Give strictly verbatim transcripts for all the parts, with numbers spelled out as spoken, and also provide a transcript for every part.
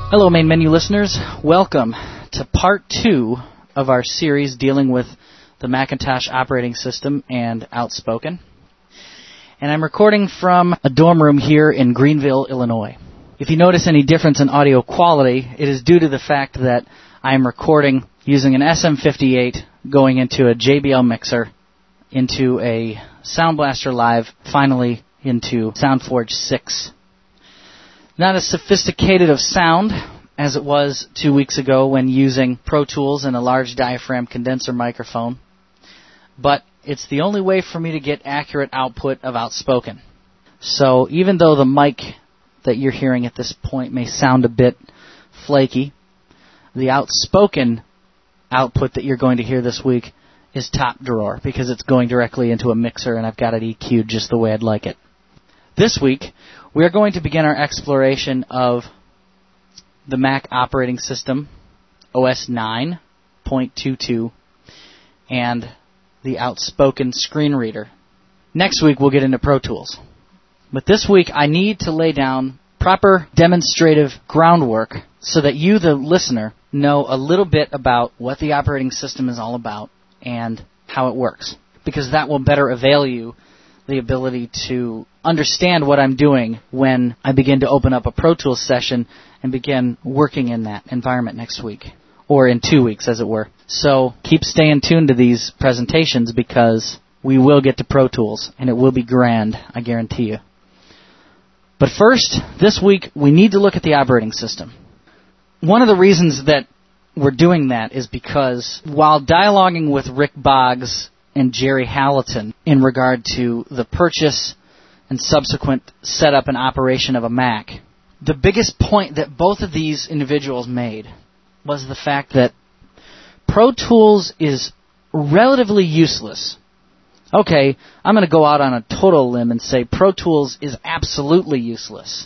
Hello, Main Menu listeners. Welcome to part two of our series dealing with the Macintosh operating system and Outspoken. And I'm recording from a dorm room here in Greenville, Illinois. If you notice any difference in audio quality, it is due to the fact that I am recording using an S M fifty-eight going into a J B L mixer, into a Sound Blaster Live, finally into SoundForge six. Not as sophisticated of sound as it was two weeks ago when using Pro Tools and a large diaphragm condenser microphone, but it's the only way for me to get accurate output of Outspoken. So even though the mic that you're hearing at this point may sound a bit flaky, the Outspoken output that you're going to hear this week is top drawer because it's going directly into a mixer and I've got it E Q'd just the way I'd like it. This week, we are going to begin our exploration of the Mac operating system, O S nine point two two, and the Outspoken screen reader. Next week, we'll get into Pro Tools. But this week, I need to lay down proper demonstrative groundwork so that you, the listener, know a little bit about what the operating system is all about and how it works, because that will better avail you the ability to understand what I'm doing when I begin to open up a Pro Tools session and begin working in that environment next week, or in two weeks, as it were. So keep staying tuned to these presentations because we will get to Pro Tools, and it will be grand, I guarantee you. But first, this week, we need to look at the operating system. One of the reasons that we're doing that is because while dialoguing with Rick Boggs and Jerry Hallaton in regard to the purchase and subsequent setup and operation of a Mac, the biggest point that both of these individuals made was the fact that Pro Tools is relatively useless. Okay, I'm going to go out on a total limb and say Pro Tools is absolutely useless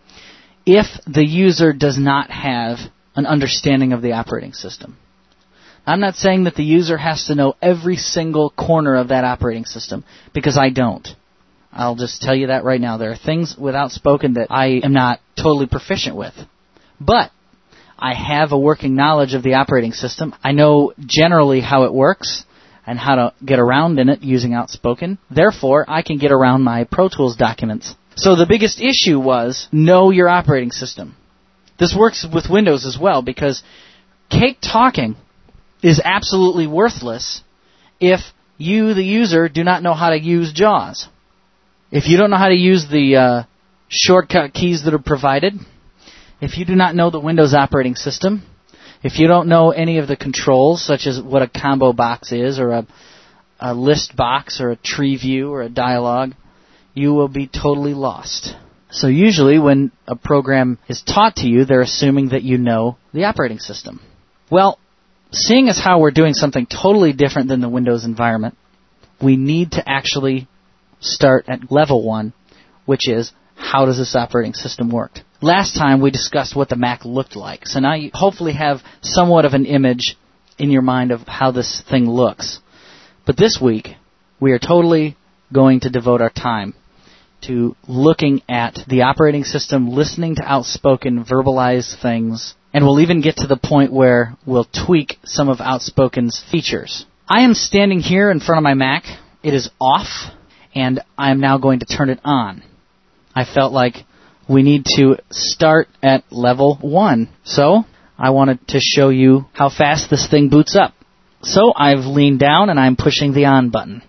if the user does not have an understanding of the operating system. I'm not saying that the user has to know every single corner of that operating system, because I don't. I'll just tell you that right now. There are things with Outspoken that I am not totally proficient with. But I have a working knowledge of the operating system. I know generally how it works and how to get around in it using Outspoken. Therefore, I can get around my Pro Tools documents. So the biggest issue was know your operating system. This works with Windows as well, because cake talking is absolutely worthless if you, the user, do not know how to use JAWS. If you don't know how to use the uh, shortcut keys that are provided, if you do not know the Windows operating system, if you don't know any of the controls, such as what a combo box is, or a, a list box, or a tree view, or a dialog, you will be totally lost. So usually when a program is taught to you, they're assuming that you know the operating system. Well, seeing as how we're doing something totally different than the Windows environment, we need to actually start at level one, which is, how does this operating system work? Last time we discussed what the Mac looked like, so now you hopefully have somewhat of an image in your mind of how this thing looks. But this week, we are totally going to devote our time to looking at the operating system, listening to Outspoken verbalize things, and we'll even get to the point where we'll tweak some of Outspoken's features. I am standing here in front of my Mac. It is off, and I am now going to turn it on. I felt like we need to start at level one, so I wanted to show you how fast this thing boots up. So I've leaned down, and I'm pushing the on button.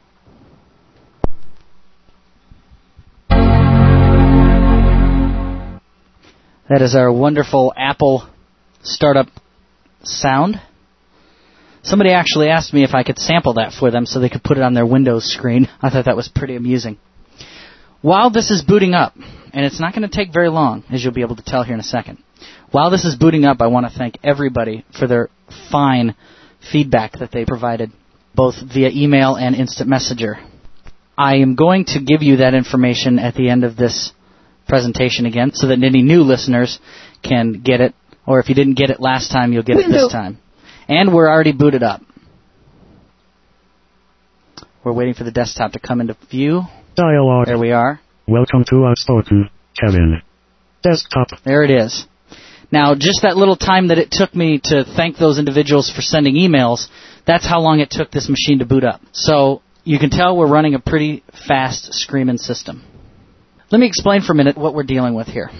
That is our wonderful Apple startup sound. Somebody actually asked me if I could sample that for them so they could put it on their Windows screen. I thought that was pretty amusing. While this is booting up, and it's not going to take very long, as you'll be able to tell here in a second. While this is booting up, I want to thank everybody for their fine feedback that they provided, both via email and instant messenger. I am going to give you that information at the end of this presentation again, so that any new listeners can get it, or if you didn't get it last time, you'll get it this time. And we're already booted up. We're waiting for the desktop to come into view. Dialogue. There we are. Welcome to Outspoken, Kevin. Desktop. There it is. Now, just that little time that it took me to thank those individuals for sending emails, that's how long it took this machine to boot up. So you can tell we're running a pretty fast screaming system. Let me explain for a minute what we're dealing with here.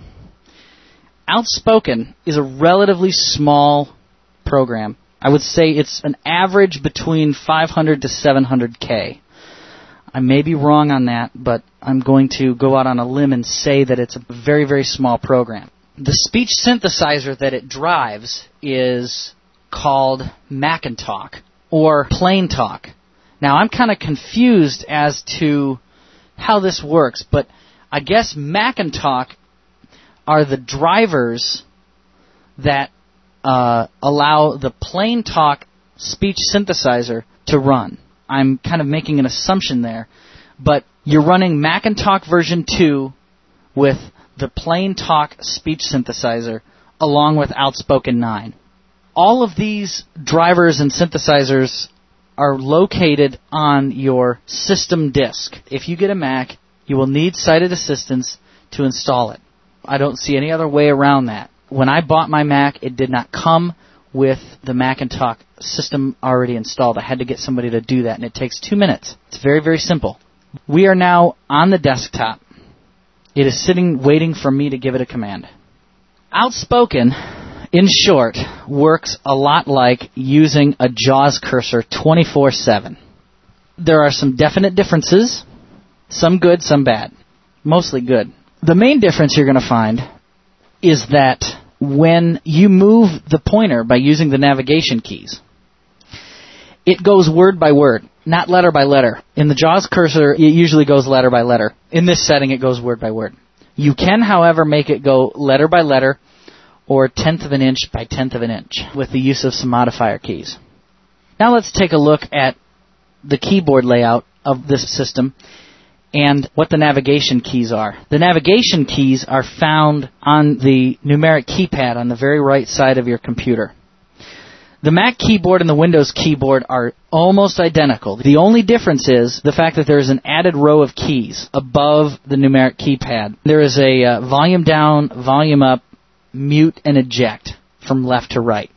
Outspoken is a relatively small program. I would say it's an average between five hundred to seven hundred K. I may be wrong on that, but I'm going to go out on a limb and say that it's a very, very small program. The speech synthesizer that it drives is called Macintalk, or Plain Talk. Now, I'm kind of confused as to how this works, but I guess Macintalk are the drivers that uh, allow the Plain Talk speech synthesizer to run. I'm kind of making an assumption there, but you're running Macintalk version two with the Plain Talk speech synthesizer along with Outspoken nine. All of these drivers and synthesizers are located on your system disk. If you get a Mac, you will need sighted assistance to install it. I don't see any other way around that. When I bought my Mac, it did not come with the Macintalk system already installed. I had to get somebody to do that, and it takes two minutes. It's very, very simple. We are now on the desktop. It is sitting waiting for me to give it a command. Outspoken, in short, works a lot like using a JAWS cursor twenty-four seven. There are some definite differences, some good, some bad. Mostly good. The main difference you're going to find is that when you move the pointer by using the navigation keys, it goes word by word, not letter by letter. In the JAWS cursor, it usually goes letter by letter. In this setting, it goes word by word. You can, however, make it go letter by letter or tenth of an inch by tenth of an inch with the use of some modifier keys. Now let's take a look at the keyboard layout of this system and what the navigation keys are. The navigation keys are found on the numeric keypad on the very right side of your computer. The Mac keyboard and the Windows keyboard are almost identical. The only difference is the fact that there is an added row of keys above the numeric keypad. There is a uh, volume down, volume up, mute, and eject from left to right.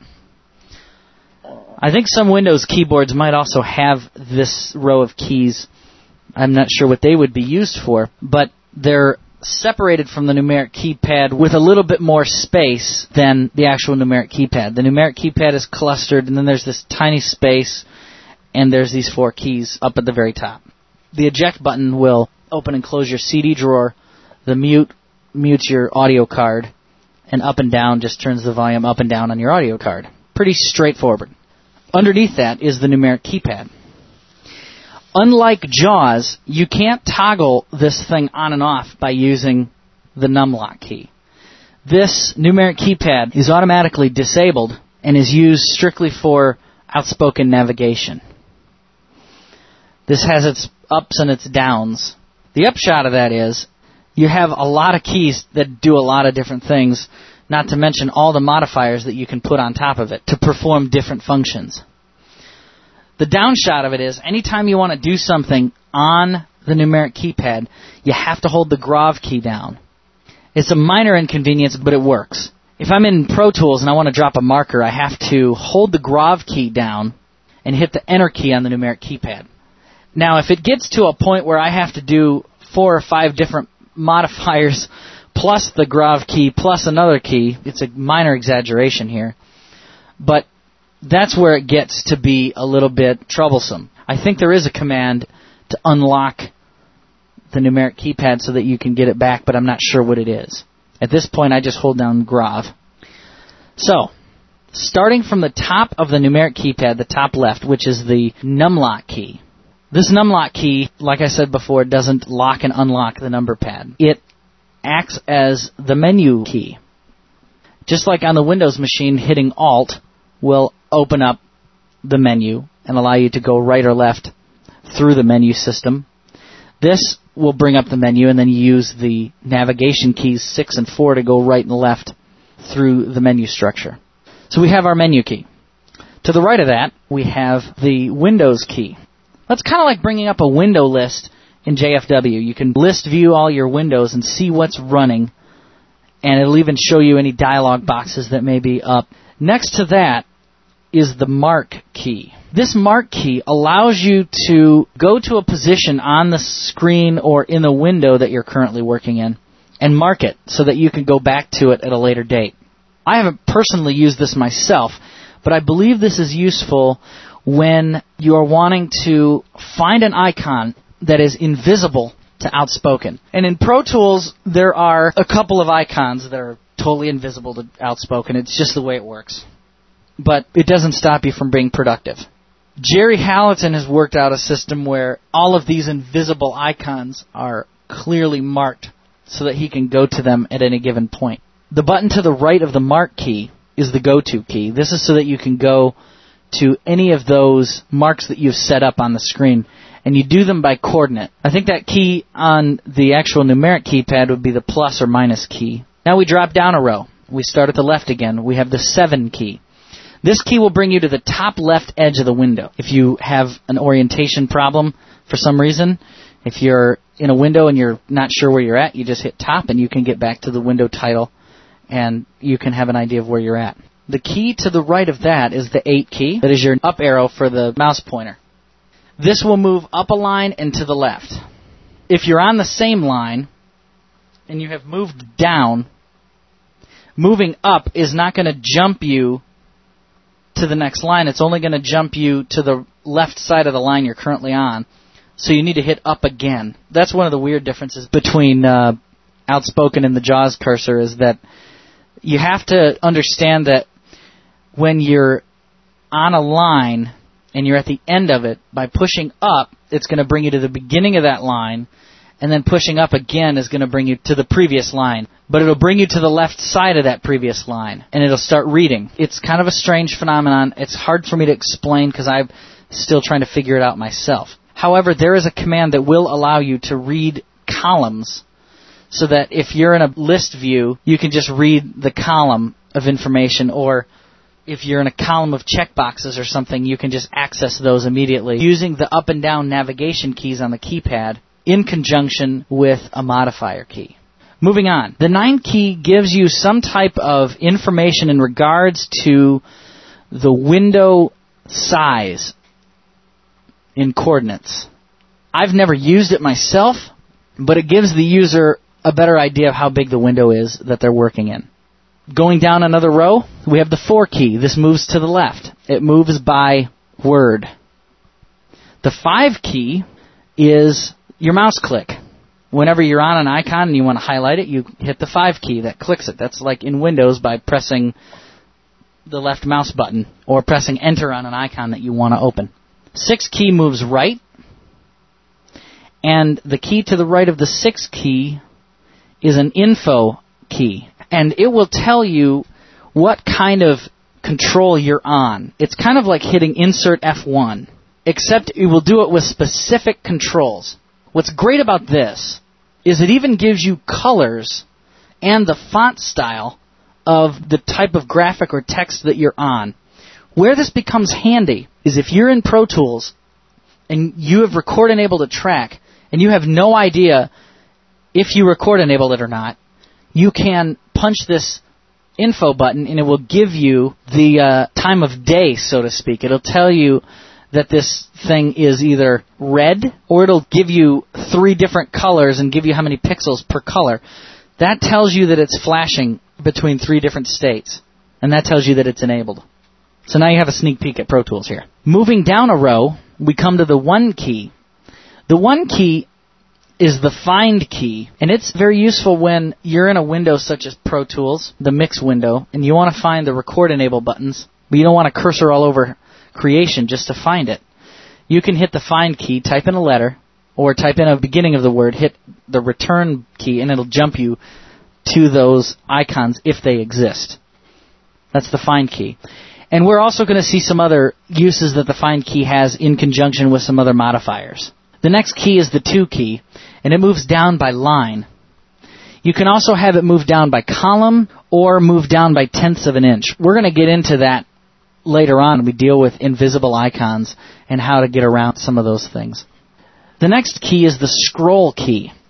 I think some Windows keyboards might also have this row of keys. I'm not sure what they would be used for, but they're separated from the numeric keypad with a little bit more space than the actual numeric keypad. The numeric keypad is clustered, and then there's this tiny space, and there's these four keys up at the very top. The eject button will open and close your C D drawer. The mute mutes your audio card, and up and down just turns the volume up and down on your audio card. Pretty straightforward. Underneath that is the numeric keypad. Unlike JAWS, you can't toggle this thing on and off by using the numlock key. This numeric keypad is automatically disabled and is used strictly for outspoken navigation. This has its ups and its downs. The upshot of that is you have a lot of keys that do a lot of different things, not to mention all the modifiers that you can put on top of it to perform different functions. The downshot of it is, anytime you want to do something on the numeric keypad, you have to hold the Grav key down. It's a minor inconvenience, but it works. If I'm in Pro Tools and I want to drop a marker, I have to hold the Grav key down and hit the Enter key on the numeric keypad. Now, if it gets to a point where I have to do four or five different modifiers plus the Grav key plus another key, it's a minor exaggeration here, but that's where it gets to be a little bit troublesome. I think there is a command to unlock the numeric keypad so that you can get it back, but I'm not sure what it is. At this point, I just hold down Grav. So, starting from the top of the numeric keypad, the top left, which is the numlock key. This numlock key, like I said before, doesn't lock and unlock the number pad. It acts as the menu key. Just like on the Windows machine, hitting Alt will open up the menu and allow you to go right or left through the menu system. This will bring up the menu, and then you use the navigation keys six and four to go right and left through the menu structure. So we have our menu key. To the right of that, we have the Windows key. That's kind of like bringing up a window list in J F W. You can list view all your windows and see what's running and it'll even show you any dialog boxes that may be up. Next to that is the mark key. This mark key allows you to go to a position on the screen or in the window that you're currently working in and mark it so that you can go back to it at a later date. I haven't personally used this myself, but I believe this is useful when you are wanting to find an icon that is invisible to Outspoken. And in Pro Tools, there are a couple of icons that are totally invisible to Outspoken. It's just the way it works. But it doesn't stop you from being productive. Jerry Hallaton has worked out a system where all of these invisible icons are clearly marked so that he can go to them at any given point. The button to the right of the mark key is the go-to key. This is so that you can go to any of those marks that you've set up on the screen, and you do them by coordinate. I think that key on the actual numeric keypad would be the plus or minus key. Now we drop down a row. We start at the left again. We have the seven key. This key will bring you to the top left edge of the window. If you have an orientation problem for some reason, if you're in a window and you're not sure where you're at, you just hit top and you can get back to the window title and you can have an idea of where you're at. The key to the right of that is the eight key. That is your up arrow for the mouse pointer. This will move up a line and to the left. If you're on the same line and you have moved down, moving up is not going to jump you to the next line. It's only going to jump you to the left side of the line you're currently on. So you need to hit up again. That's one of the weird differences between uh, Outspoken and the JAWS cursor, is that you have to understand that when you're on a line and you're at the end of it, by pushing up, it's going to bring you to the beginning of that line, and then pushing up again is going to bring you to the previous line. But it'll bring you to the left side of that previous line, and it'll start reading. It's kind of a strange phenomenon. It's hard for me to explain because I'm still trying to figure it out myself. However, there is a command that will allow you to read columns so that if you're in a list view, you can just read the column of information, or if you're in a column of checkboxes or something, you can just access those immediately using the up and down navigation keys on the keypad in conjunction with a modifier key. Moving on, the nine key gives you some type of information in regards to the window size in coordinates. I've never used it myself, but it gives the user a better idea of how big the window is that they're working in. Going down another row, we have the four key. This moves to the left. It moves by word. The five key is your mouse click. Whenever you're on an icon and you want to highlight it, you hit the five key. That clicks it. That's like in Windows by pressing the left mouse button or pressing enter on an icon that you want to open. Six key moves right. And the key to the right of the six key is an info key. And it will tell you what kind of control you're on. It's kind of like hitting insert F one, except it will do it with specific controls. What's great about this is it even gives you colors and the font style of the type of graphic or text that you're on. Where this becomes handy is if you're in Pro Tools and you have record enabled a track and you have no idea if you record enabled it or not, you can punch this info button and it will give you the uh, time of day, so to speak. It'll tell you that this thing is either red, or it'll give you three different colors and give you how many pixels per color. That tells you that it's flashing between three different states, and that tells you that it's enabled. So now you have a sneak peek at Pro Tools here. Moving down a row, we come to the one key. The one key is the find key, and it's very useful when you're in a window such as Pro Tools, the mix window, and you want to find the record enable buttons, but you don't want to cursor all over creation just to find it. You can hit the find key, type in a letter, or type in a beginning of the word, hit the return key, and it'll jump you to those icons if they exist. That's the find key. And we're also going to see some other uses that the find key has in conjunction with some other modifiers. The next key is the two key, and it moves down by line. You can also have it move down by column or move down by tenths of an inch. We're going to get into that later on when we deal with invisible icons and how to get around some of those things. The next key is the scroll key.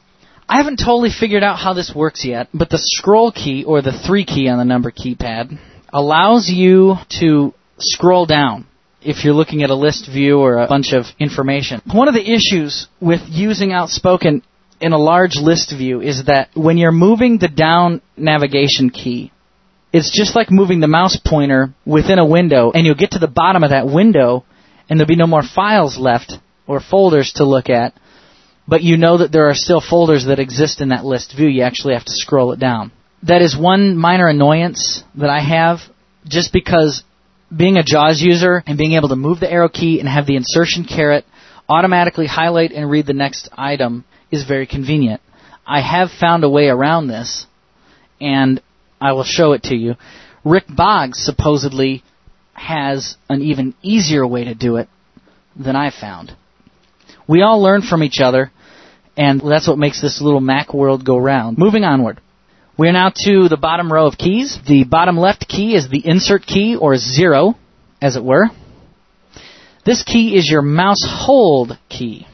I haven't totally figured out how this works yet, but the scroll key, or the three key on the number keypad, allows you to scroll down if you're looking at a list view or a bunch of information. One of the issues with using Outspoken in a large list view is that when you're moving the down navigation key, it's just like moving the mouse pointer within a window, and you'll get to the bottom of that window, and there'll be no more files left or folders to look at, but you know that there are still folders that exist in that list view. You actually have to scroll it down. That is one minor annoyance that I have, just because being a JAWS user and being able to move the arrow key and have the insertion caret automatically highlight and read the next item is very convenient. I have found a way around this, and I will show it to you. Rick Boggs supposedly has an even easier way to do it than I found. We all learn from each other, and that's what makes this little Mac world go round. Moving onward. We are now to the bottom row of keys. The bottom left key is the insert key, or zero, as it were. This key is your mouse hold key.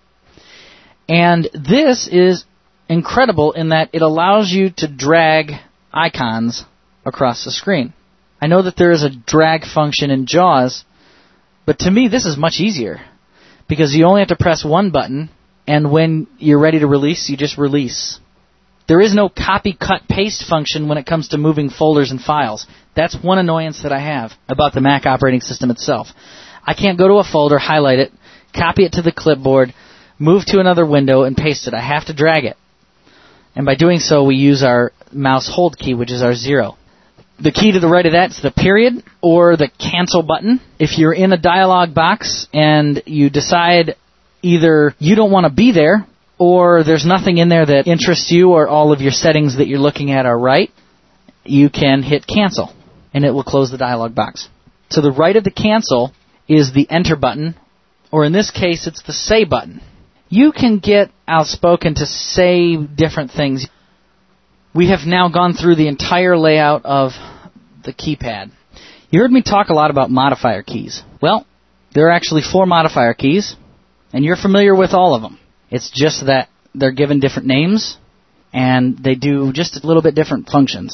And this is incredible in that it allows you to drag icons across the screen. I know that there is a drag function in JAWS, but to me this is much easier, because you only have to press one button, and when you're ready to release, you just release. There is no copy, cut, paste function when it comes to moving folders and files. That's one annoyance that I have about the Mac operating system itself. I can't go to a folder, highlight it, copy it to the clipboard, move to another window, and paste it. I have to drag it. And by doing so, we use our mouse hold key, which is our zero. The key to the right of that is the period, or the cancel button. If you're in a dialog box and you decide either you don't want to be there, or there's nothing in there that interests you, or all of your settings that you're looking at are right, you can hit cancel, and it will close the dialog box. To the right of the cancel is the enter button, or in this case, it's the say button. You can get Outspoken to say different things. We have now gone through the entire layout of the keypad. You heard me talk a lot about modifier keys. Well, there are actually four modifier keys, and you're familiar with all of them. It's just that they're given different names, and they do just a little bit different functions.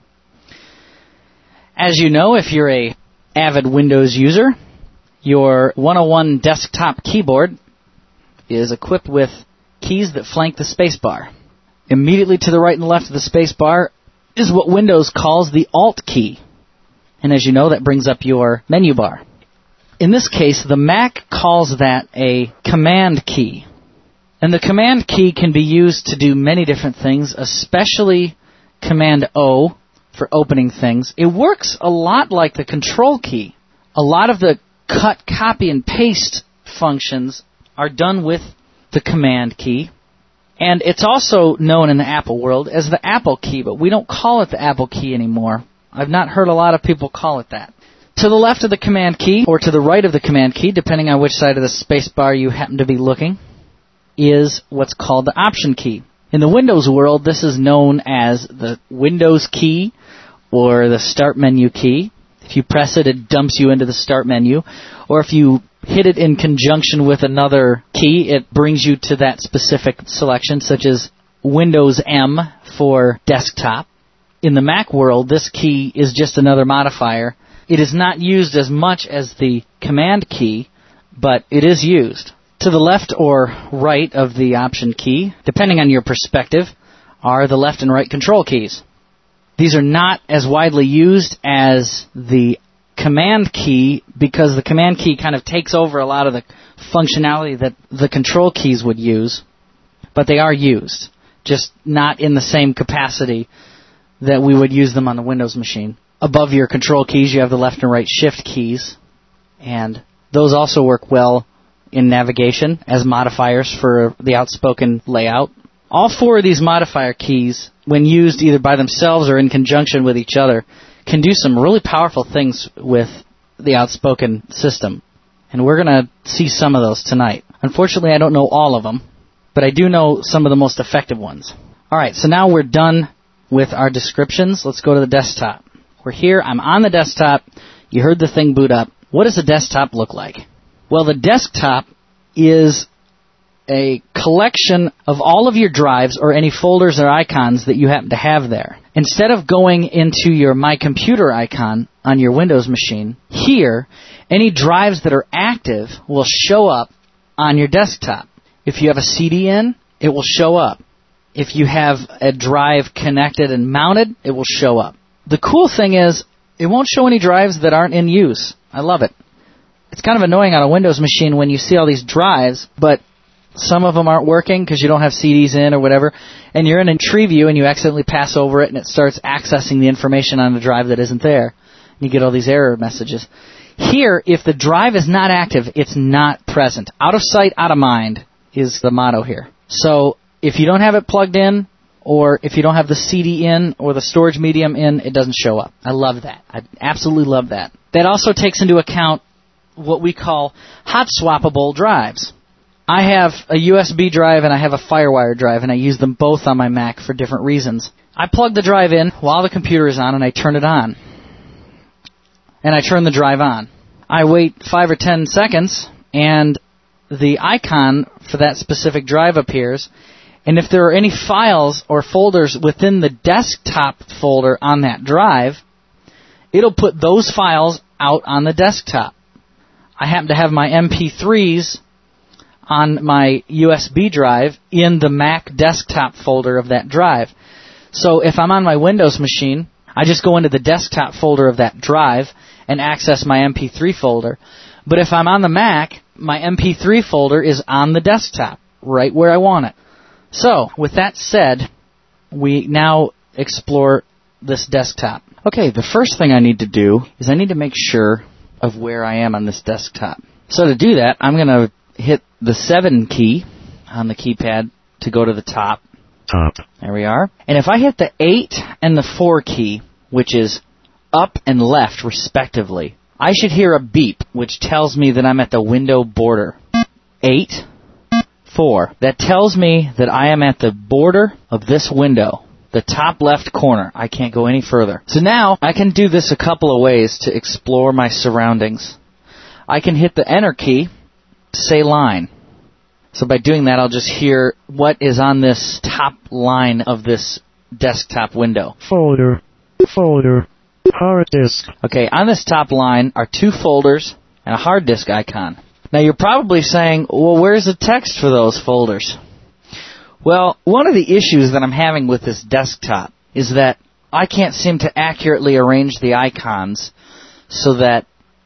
As you know, if you're a avid Windows user, your one oh one desktop keyboard is equipped with keys that flank the spacebar. Immediately to the right and left of the spacebar is what Windows calls the Alt key. And as you know, that brings up your menu bar. In this case, the Mac calls that a Command key. And the Command key can be used to do many different things, especially Command O for opening things. It works a lot like the Control key. A lot of the cut, copy, and paste functions are done with the Command key. And it's also known in the Apple world as the Apple key, but we don't call it the Apple key anymore. I've not heard a lot of people call it that. To the left of the Command key, or to the right of the Command key, depending on which side of the space bar you happen to be looking, is what's called the Option key. In the Windows world, this is known as the Windows key or the Start menu key. If you press it, it dumps you into the Start menu. Or if you hit it in conjunction with another key, it brings you to that specific selection, such as Windows M for desktop. In the Mac world, this key is just another modifier. It is not used as much as the Command key, but it is used. To the left or right of the Option key, depending on your perspective, are the left and right Control keys. These are not as widely used as the Command key, because the Command key kind of takes over a lot of the functionality that the Control keys would use, but they are used, just not in the same capacity that we would use them on the Windows machine. Above your Control keys, you have the left and right Shift keys, and those also work well in navigation as modifiers for the Outspoken layout. All four of these modifier keys, when used either by themselves or in conjunction with each other, can do some really powerful things with the Outspoken system. And we're going to see some of those tonight. Unfortunately, I don't know all of them, but I do know some of the most effective ones. All right, so now we're done with our descriptions. Let's go to the desktop. We're here. I'm on the desktop. You heard the thing boot up. What does the desktop look like? Well, the desktop is a collection of all of your drives or any folders or icons that you happen to have there. Instead of going into your My Computer icon on your Windows machine, here, any drives that are active will show up on your desktop. If you have a C D in, it will show up. If you have a drive connected and mounted, it will show up. The cool thing is, it won't show any drives that aren't in use. I love it. It's kind of annoying on a Windows machine when you see all these drives, but some of them aren't working because you don't have C Ds in or whatever, and you're in a tree view and you accidentally pass over it and it starts accessing the information on the drive that isn't there. You get all these error messages. Here, if the drive is not active, it's not present. Out of sight, out of mind is the motto here. So if you don't have it plugged in, or if you don't have the C D in or the storage medium in, it doesn't show up. I love that. I absolutely love that. That also takes into account what we call hot swappable drives. I have a U S B drive and I have a FireWire drive, and I use them both on my Mac for different reasons. I plug the drive in while the computer is on, and I turn it on. And I turn the drive on. I wait five or ten seconds, and the icon for that specific drive appears. And if there are any files or folders within the desktop folder on that drive, it'll put those files out on the desktop. I happen to have my M P threes on my U S B drive in the Mac desktop folder of that drive. So if I'm on my Windows machine, I just go into the desktop folder of that drive and access my M P three folder. But if I'm on the Mac, my M P three folder is on the desktop, right where I want it. So, with that said, we now explore this desktop. Okay, the first thing I need to do is I need to make sure of where I am on this desktop. So to do that, I'm going to hit the seven key on the keypad to go to the top. Top. There we are. And if I hit the eight and the four key, which is up and left respectively, I should hear a beep, which tells me that I'm at the window border. eight, four. That tells me that I am at the border of this window, the top left corner. I can't go any further. So now I can do this a couple of ways to explore my surroundings. I can hit the enter key to say line. So by doing that, I'll just hear what is on this top line of this desktop window. Folder. Folder. Hard disk. Okay, on this top line are two folders and a hard disk icon. Now you're probably saying, well, where's the text for those folders? Well, one of the issues that I'm having with this desktop is that I can't seem to accurately arrange the icons so that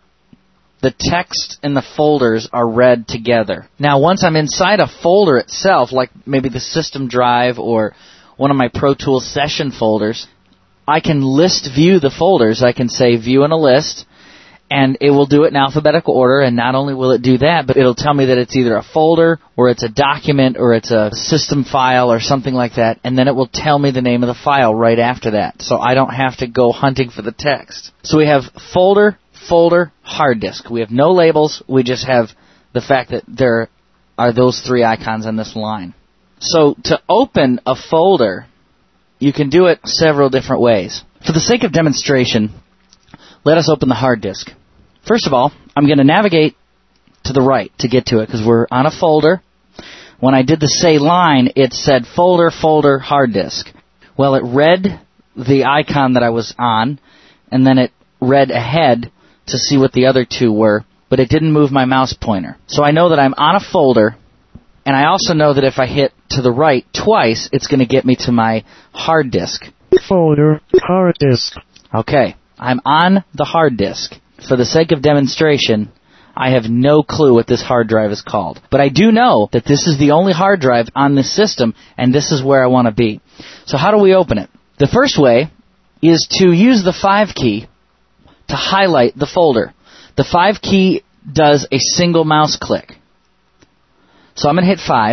the text and the folders are read together. Now, once I'm inside a folder itself, like maybe the system drive or one of my Pro Tools session folders, I can list view the folders. I can say view in a list, and it will do it in alphabetical order, and not only will it do that, but it'll tell me that it's either a folder, or it's a document, or it's a system file, or something like that, and then it will tell me the name of the file right after that, so I don't have to go hunting for the text. So we have folder, folder, hard disk. We have no labels, we just have the fact that there are those three icons on this line. So to open a folder, you can do it several different ways. For the sake of demonstration, let us open the hard disk. First of all, I'm going to navigate to the right to get to it because we're on a folder. When I did the say line, it said folder, folder, hard disk. Well, it read the icon that I was on, and then it read ahead to see what the other two were, but it didn't move my mouse pointer. So I know that I'm on a folder, and I also know that if I hit to the right twice, it's going to get me to my hard disk. Folder, hard disk. Okay, I'm on the hard disk. For the sake of demonstration, I have no clue what this hard drive is called. But I do know that this is the only hard drive on this system, and this is where I want to be. So how do we open it? The first way is to use the five key to highlight the folder. The five key does a single mouse click. So I'm going to hit five.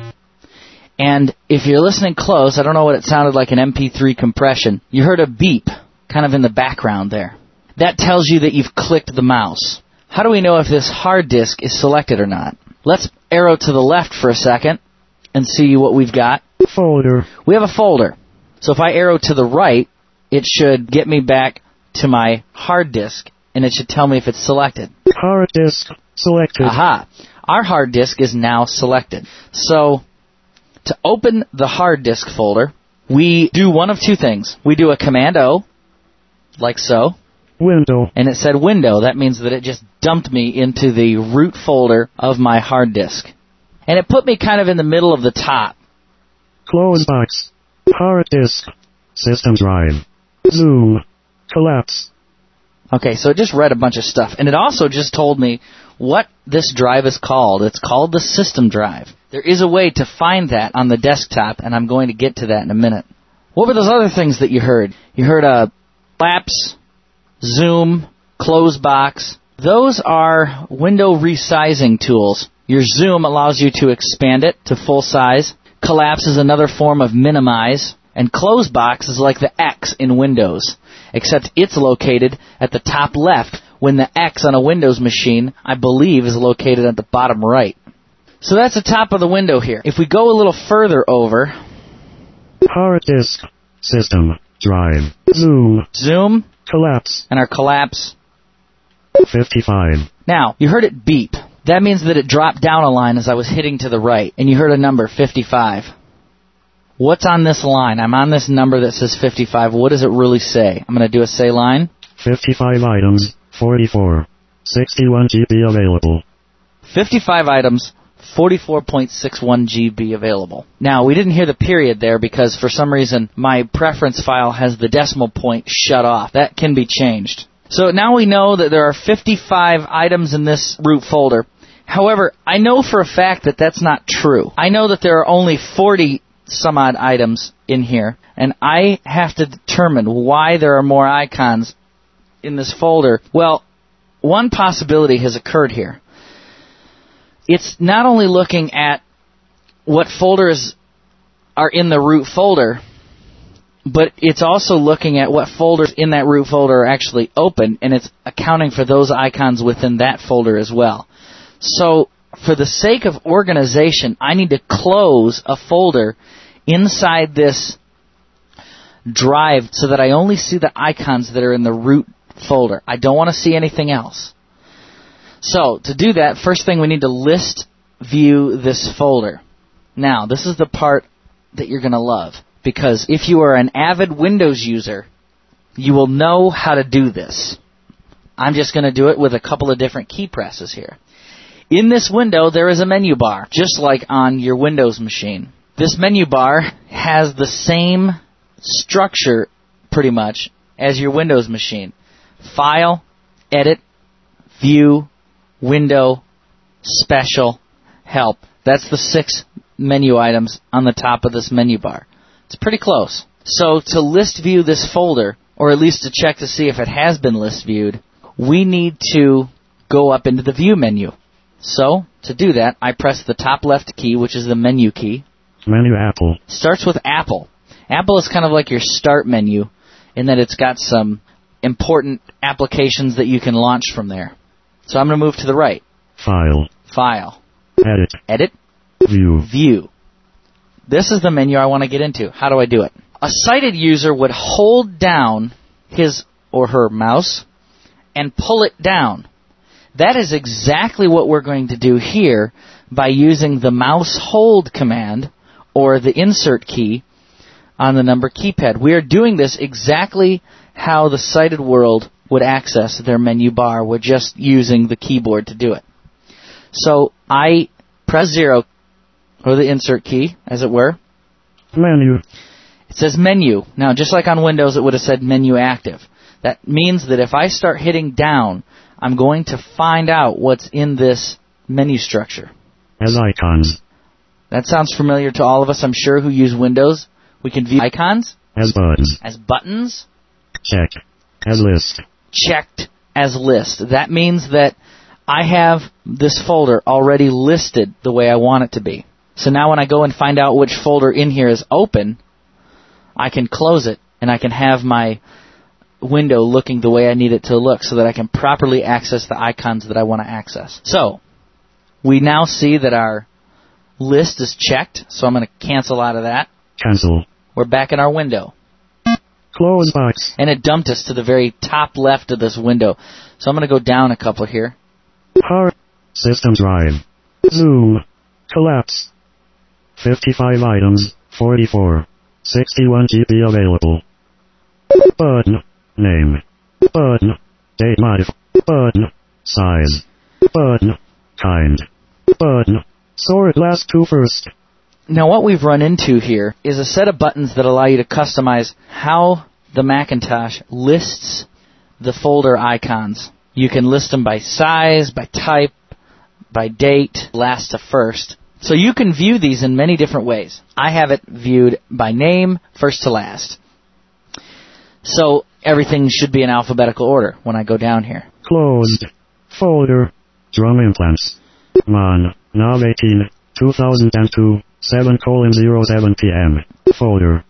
And if you're listening close, I don't know what it sounded like in M P three compression. You heard a beep kind of in the background there. That tells you that you've clicked the mouse. How do we know if this hard disk is selected or not? Let's arrow to the left for a second and see what we've got. Folder. We have a folder. So if I arrow to the right, it should get me back to my hard disk, and it should tell me if it's selected. Hard disk selected. Aha. our hard disk is now selected. So to open the hard disk folder, we do one of two things. We do a Command O, like so. Window. And it said window. That means that it just dumped me into the root folder of my hard disk. And it put me kind of in the middle of the top. Close box. Hard disk. System drive. Zoom. Collapse. Okay, so it just read a bunch of stuff. And it also just told me what this drive is called. It's called the system drive. There is a way to find that on the desktop, and I'm going to get to that in a minute. What were those other things that you heard? You heard a collapse, zoom, close box. Those are window resizing tools. Your zoom allows you to expand it to full size. Collapse is another form of minimize. And close box is like the X in Windows, except it's located at the top left when the X on a Windows machine, I believe, is located at the bottom right. So that's the top of the window here. If we go a little further over... Hard disk. System. Drive. Zoom. Zoom. Collapse. And our collapse. fifty-five. Now, you heard it beep. That means that it dropped down a line as I was hitting to the right, and you heard a number, fifty-five. What's on this line? I'm on this number that says fifty-five. What does it really say? I'm going to do a say line. fifty-five items, forty-four. sixty-one G B available. fifty-five items, forty-four point six one G B available. Now, we didn't hear the period there because for some reason my preference file has the decimal point shut off. That can be changed. So now we know that there are fifty-five items in this root folder. However, I know for a fact that that's not true. I know that there are only forty some odd items in here, and I have to determine why there are more icons in this folder. Well, one possibility has occurred here. It's not only looking at what folders are in the root folder, but it's also looking at what folders in that root folder are actually open, and it's accounting for those icons within that folder as well. So, for the sake of organization, I need to close a folder inside this drive so that I only see the icons that are in the root folder. I don't want to see anything else. So, to do that, first thing we need to list view this folder. Now, this is the part that you're going to love, because if you are an avid Windows user, you will know how to do this. I'm just going to do it with a couple of different key presses here. In this window, there is a menu bar, just like on your Windows machine. This menu bar has the same structure, pretty much, as your Windows machine. File, Edit, View, Window, Special, Help. That's the six menu items on the top of this menu bar. It's pretty close. So to list view this folder, or at least to check to see if it has been list viewed, we need to go up into the View menu. So, to do that, I press the top left key, which is the menu key. Menu Apple. Starts with Apple. Apple is kind of like your start menu in that it's got some important applications that you can launch from there. So I'm going to move to the right. File. File. Edit. Edit. View. View. This is the menu I want to get into. How do I do it? A sighted user would hold down his or her mouse and pull it down. That is exactly what we're going to do here by using the mouse hold command or the insert key on the number keypad. We are doing this exactly how the sighted world would access their menu bar. We're just using the keyboard to do it. So I press zero, or the insert key, as it were. Menu. It says menu. Now, just like on Windows, it would have said menu active. That means that if I start hitting down, I'm going to find out what's in this menu structure. As icons. That sounds familiar to all of us, I'm sure, who use Windows. We can view icons. As buttons. As buttons. Check. As list. Checked as list. That means that I have this folder already listed the way I want it to be. So now when I go and find out which folder in here is open, I can close it, and I can have my window looking the way I need it to look so that I can properly access the icons that I want to access. So, we now see that our list is checked, so I'm going to cancel out of that. Cancel. We're back in our window. Close box. And it dumped us to the very top left of this window. So I'm going to go down a couple here. Hard. System drive. Zoom. Collapse. fifty-five items, forty-four. sixty-one G B available. Button. Name. Button. Date modif. Button. Size. Button. Kind. Button. Sort last to first. Now what we've run into here is a set of buttons that allow you to customize how the Macintosh lists the folder icons. You can list them by size, by type, by date, last to first. So you can view these in many different ways. I have it viewed by name, first to last. So everything should be in alphabetical order when I go down here. Closed. Folder. Drum implants. Mon. Nov eighteen, two thousand two, seven colon zero seven p.m. Folder.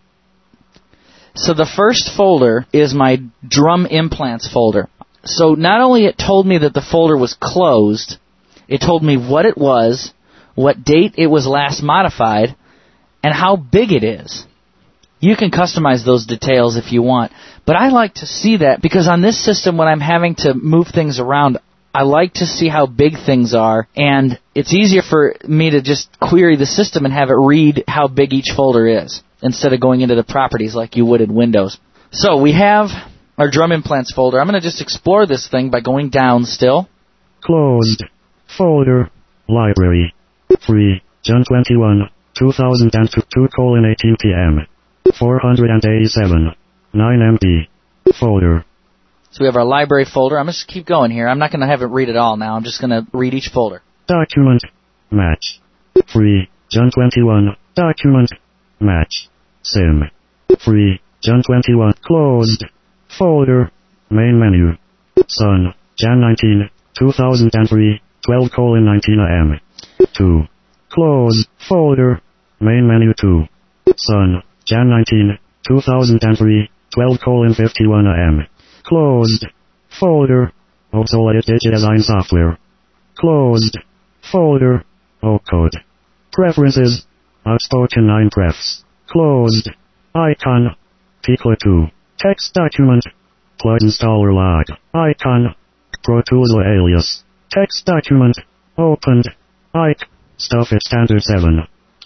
So the first folder is my drum implants folder. So not only it told me that the folder was closed, it told me what it was, what date it was last modified, and how big it is. You can customize those details if you want, but I like to see that because on this system when I'm having to move things around, I like to see how big things are, and it's easier for me to just query the system and have it read how big each folder is, instead of going into the properties like you would in Windows. So we have our drum implants folder. I'm going to just explore this thing by going down still. Closed. Folder. Library. Free. June twenty-first, two thousand two, colon eighteen p.m. four hundred eighty-seven. nine M B. Folder. So we have our library folder. I'm just keep going here. I'm not going to have it read it all now. I'm just going to read each folder. Document. Match. Free. June twenty-first. Document. Match. Sim. Free. June twenty-first. Closed. Folder. Main menu. Sun. January nineteenth, two thousand three. twelve colon nineteen a.m. two. Close. Folder. Main menu two. Sun. January nineteenth, two thousand three. twelve colon fifty-one a.m. Closed. Folder. Obsolete Digidesign software. Closed. Folder. O-code. Preferences. Outspoken nine prefs. Closed. Icon. Picla two. Text document. Plug installer log. Icon. Pro Tools alias. Text document. Opened. Ic. Stuff at standard seven.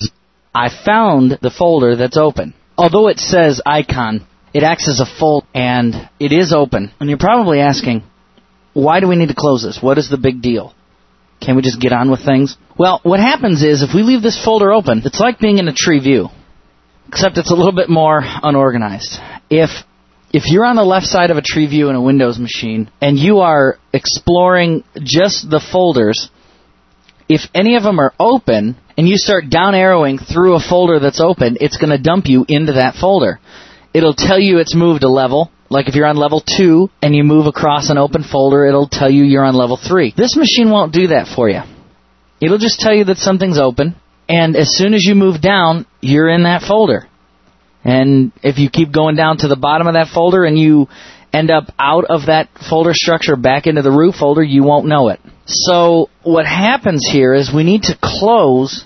I found the folder that's open. Although it says icon, it acts as a folder, and it is open. And you're probably asking, why do we need to close this? What is the big deal? Can we just get on with things? Well, what happens is, if we leave this folder open, it's like being in a tree view, except it's a little bit more unorganized. If if you're on the left side of a tree view in a Windows machine, and you are exploring just the folders, if any of them are open, and you start down arrowing through a folder that's open, it's going to dump you into that folder. It'll tell you it's moved a level. Like if you're on level two and you move across an open folder, it'll tell you you're on level three. This machine won't do that for you. It'll just tell you that something's open, and as soon as you move down, you're in that folder. And if you keep going down to the bottom of that folder and you end up out of that folder structure back into the root folder, you won't know it. So what happens here is we need to close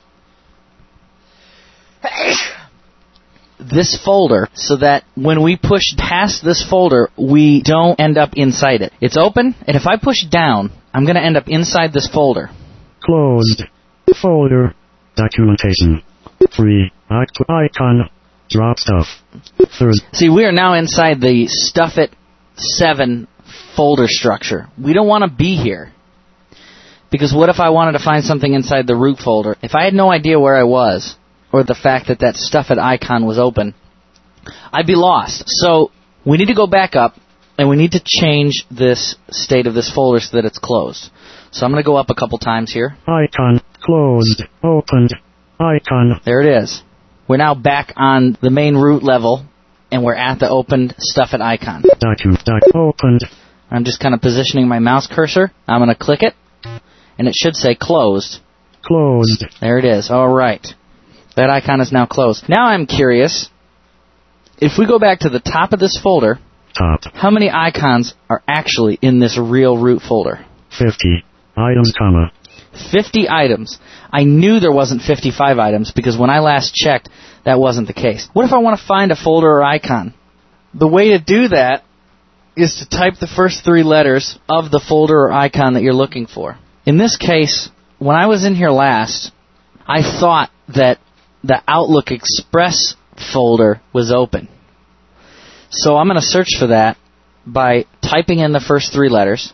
this folder so that when we push past this folder, we don't end up inside it. It's open, and if I push down, I'm going to end up inside this folder. Closed. Folder. Documentation. Free. Icon. Drop stuff. Third. See, we are now inside the Stuff It seven folder structure. We don't want to be here. Because what if I wanted to find something inside the root folder? If I had no idea where I was, or the fact that that Stuff It icon was open, I'd be lost. So we need to go back up, and we need to change this state of this folder so that it's closed. So I'm going to go up a couple times here. Icon. Closed. Opened. Icon. There it is. We're now back on the main root level, and we're at the opened Stuff It icon. Document. Doc. Opened. I'm just kind of positioning my mouse cursor. I'm going to click it, and it should say closed. Closed. There it is. All right. That icon is now closed. Now I'm curious, if we go back to the top of this folder, Top. how many icons are actually in this real root folder? fifty. Items, comma. fifty items. I knew there wasn't fifty-five items because when I last checked, that wasn't the case. What if I want to find a folder or icon? The way to do that is to type the first three letters of the folder or icon that you're looking for. In this case, when I was in here last, I thought that the Outlook Express folder was open. So I'm going to search for that by typing in the first three letters.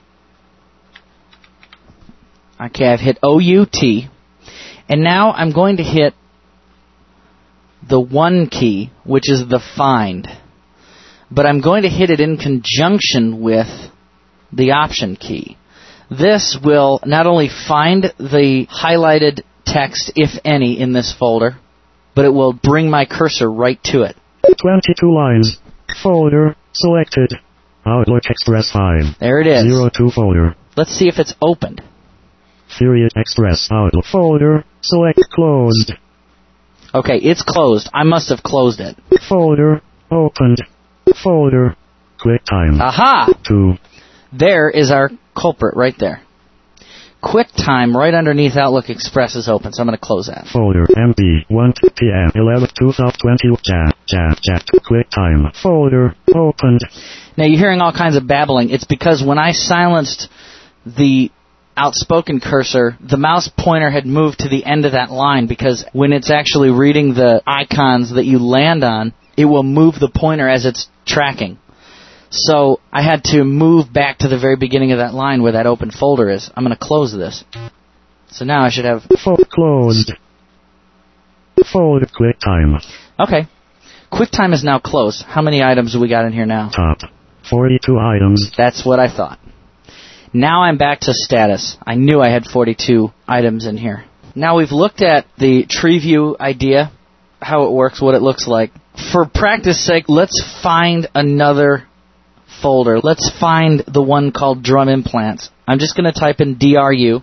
Okay, I've hit O U T. And now I'm going to hit the one key, which is the find. But I'm going to hit it in conjunction with the option key. This will not only find the highlighted text, if any, in this folder, but it will bring my cursor right to it. twenty-two lines. Folder selected. Outlook Express five. There it is. zero two folder. Let's see if it's opened. Period Express Outlook folder. Select closed. Okay, it's closed. I must have closed it. Folder opened. Folder QuickTime. Aha! two. There is our culprit right there. QuickTime right underneath Outlook Express is open, so I'm going to close that. Folder M P one P M eleven two thousand twenty chat chat chat QuickTime folder opened. Now you're hearing all kinds of babbling. It's because when I silenced the Outspoken cursor, the mouse pointer had moved to the end of that line, because when it's actually reading the icons that you land on, it will move the pointer as it's tracking. So I had to move back to the very beginning of that line where that open folder is. I'm going to close this. So now I should have... Fo- closed. Folder QuickTime. Okay. QuickTime is now closed. How many items do we got in here now? Top. forty-two items. That's what I thought. Now I'm back to status. I knew I had forty-two items in here. Now we've looked at the tree view idea, how it works, what it looks like. For practice sake, let's find another folder. Let's find the one called Drum Implants. I'm just going to type in D R U,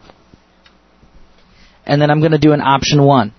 and then I'm going to do an option one.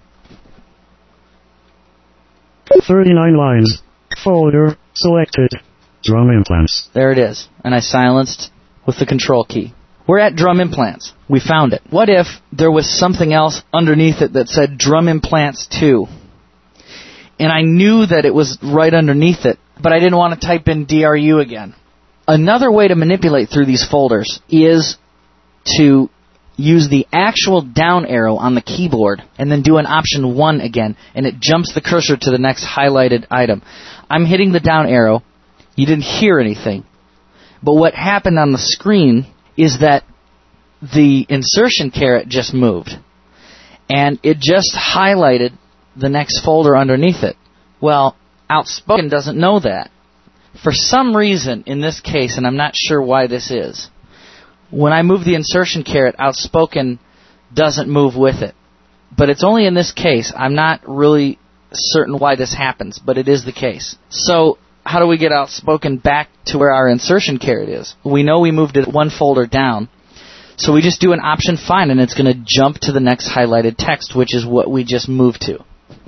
thirty-nine lines. Folder selected. Drum Implants. There it is. And I silenced with the control key. We're at Drum Implants. We found it. What if there was something else underneath it that said Drum Implants two? And I knew that it was right underneath it, but I didn't want to type in D R U again. Another way to manipulate through these folders is to use the actual down arrow on the keyboard and then do an option one again, and it jumps the cursor to the next highlighted item. I'm hitting the down arrow. You didn't hear anything. But what happened on the screen is that the insertion caret just moved, and it just highlighted the next folder underneath it. Well, Outspoken doesn't know that. For some reason, in this case, and I'm not sure why this is, when I move the insertion caret, Outspoken doesn't move with it. But it's only in this case. I'm not really certain why this happens, but it is the case. So how do we get Outspoken back to where our insertion caret is? We know we moved it one folder down. So we just do an option find, and it's going to jump to the next highlighted text, which is what we just moved to.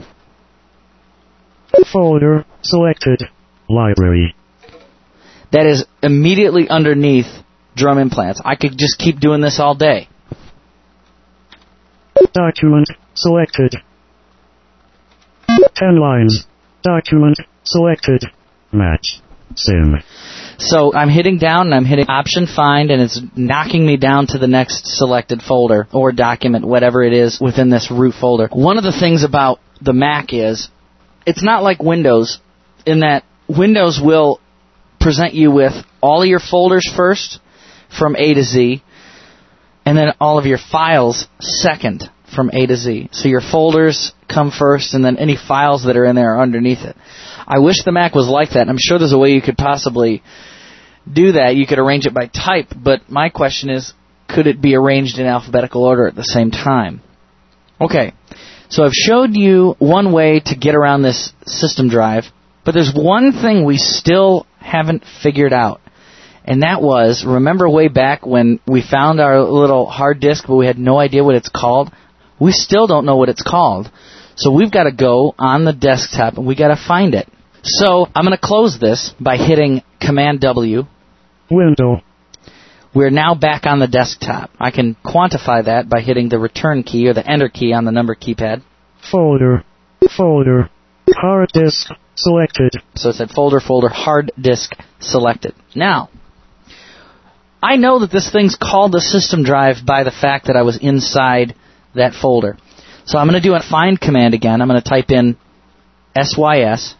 Folder selected. Library. That is immediately underneath Drum Implants. I could just keep doing this all day. Document selected. Ten lines. Document selected. Match. Sim. So I'm hitting down and I'm hitting option find, and it's knocking me down to the next selected folder or document, whatever it is within this root folder. One of the things about the Mac is it's not like Windows, in that Windows will present you with all of your folders first from A to Z, and then all of your files second from A to Z. So your folders come first, and then any files that are in there are underneath it. I wish the Mac was like that. I'm sure there's a way you could possibly do that. You could arrange it by type, but my question is, could it be arranged in alphabetical order at the same time? Okay, so I've showed you one way to get around this system drive, but there's one thing we still haven't figured out. And that was, remember way back when we found our little hard disk, but we had no idea what it's called? We still don't know what it's called. So we've got to go on the desktop, and we've got to find it. So I'm going to close this by hitting Command W. Window. We're now back on the desktop. I can quantify that by hitting the return key or the enter key on the number keypad. Folder. Folder. Hard disk selected. So it said folder, folder, hard disk selected. Now, I know that this thing's called the system drive by the fact that I was inside that folder. So I'm going to do a find command again. I'm going to type in sys.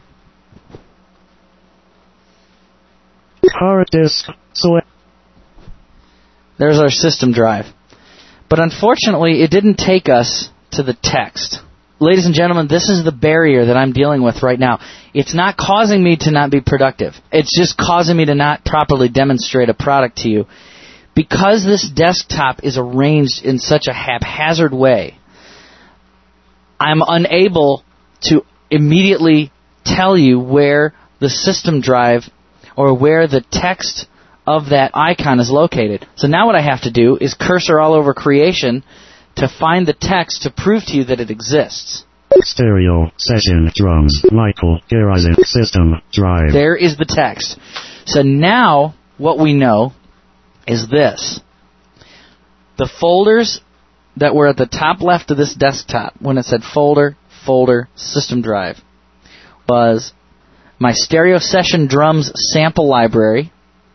Hard disk. Select. There's our system drive. But unfortunately, it didn't take us to the text. Ladies and gentlemen, this is the barrier that I'm dealing with right now. It's not causing me to not be productive. It's just causing me to not properly demonstrate a product to you. Because this desktop is arranged in such a haphazard way, I'm unable to immediately tell you where the system drive or where the text of that icon is located. So now what I have to do is cursor all over creation to find the text to prove to you that it exists. Stereo, session, drums, Michael, Garrison, system, drive. There is the text. So now what we know is this. The folders that were at the top left of this desktop when it said folder, folder, system drive was my stereo session drums sample library,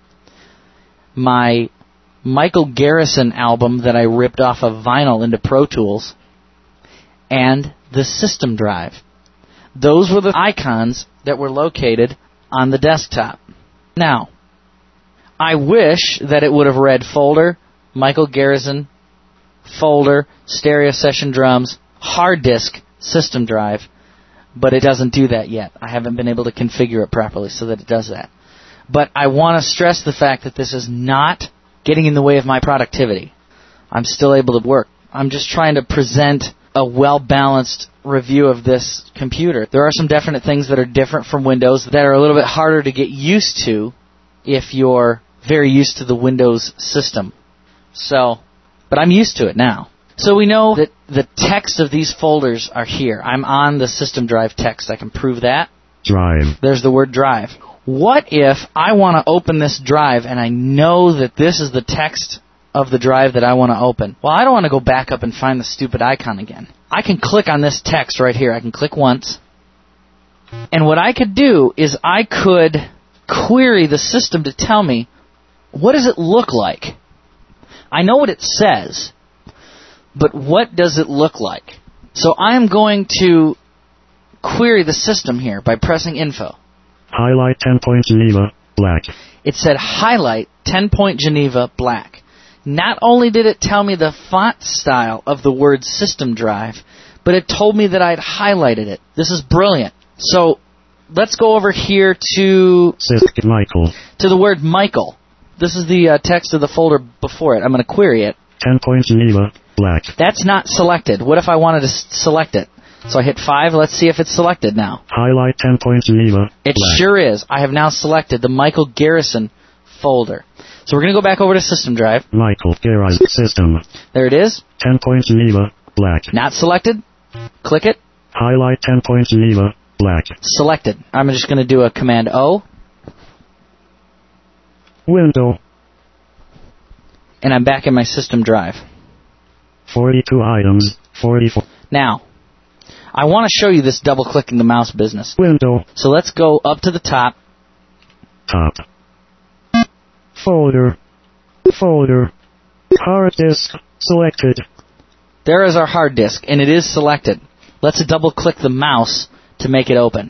my Michael Garrison album that I ripped off of vinyl into Pro Tools, and the system drive. Those were the icons that were located on the desktop. Now, I wish that it would have read folder, Michael Garrison, folder, stereo session drums, hard disk, system drive, but it doesn't do that yet. I haven't been able to configure it properly so that it does that. But I want to stress the fact that this is not getting in the way of my productivity. I'm still able to work. I'm just trying to present a well-balanced review of this computer. There are some definite things that are different from Windows that are a little bit harder to get used to if you're very used to the Windows system. So, but I'm used to it now. So we know that the text of these folders are here. I'm on the system drive text. I can prove that. Drive. There's the word drive. What if I want to open this drive and I know that this is the text of the drive that I want to open? Well, I don't want to go back up and find the stupid icon again. I can click on this text right here. I can click once. And what I could do is I could query the system to tell me, what does it look like? I know what it says, but what does it look like? So I'm going to query the system here by pressing info. Highlight ten point Geneva, black. It said highlight ten point Geneva, black. Not only did it tell me the font style of the word system drive, but it told me that I'd highlighted it. This is brilliant. So let's go over here to Sisk Michael. to the word Michael. This is the uh, text of the folder before it. I'm going to query it. ten point Geneva, black. That's not selected. What if I wanted to s- select it? So I hit five. Let's see if it's selected now. Highlight ten point Geneva, It black. sure is. I have now selected the Michael Garrison folder. So we're going to go back over to system drive. Michael Garrison, system. There it is. ten point Geneva, black. Not selected. Click it. Highlight ten point Geneva, black. Selected. I'm just going to do a command O. Window. And I'm back in my system drive. forty-two items, forty-four. Now, I want to show you this double-clicking the mouse business. Window. So let's go up to the top. Top. Folder. Folder. Hard disk. Selected. There is our hard disk, and it is selected. Let's double-click the mouse to make it open.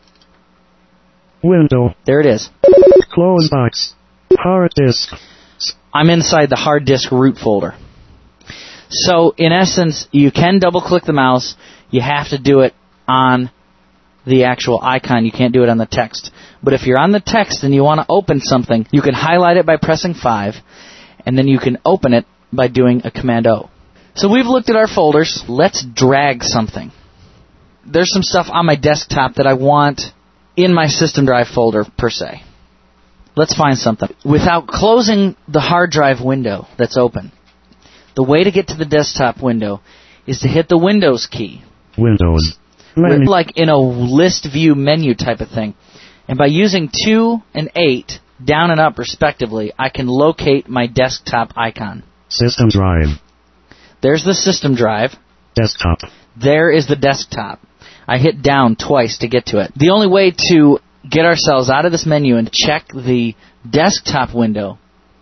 Window. There it is. Close box. Hard disk. I'm inside the hard disk root folder. So, in essence, you can double-click the mouse. You have to do it on the actual icon. You can't do it on the text. But if you're on the text and you want to open something, you can highlight it by pressing five, and then you can open it by doing a Command O. So we've looked at our folders. Let's drag something. There's some stuff on my desktop that I want in my system drive folder, per se. Let's find something. Without closing the hard drive window that's open, the way to get to the desktop window is to hit the Windows key. Windows. Menu. Like in a list view menu type of thing. And by using two and eight, down and up respectively, I can locate my desktop icon. System drive. There's the system drive. Desktop. There is the desktop. I hit down twice to get to it. The only way to get ourselves out of this menu and check the desktop window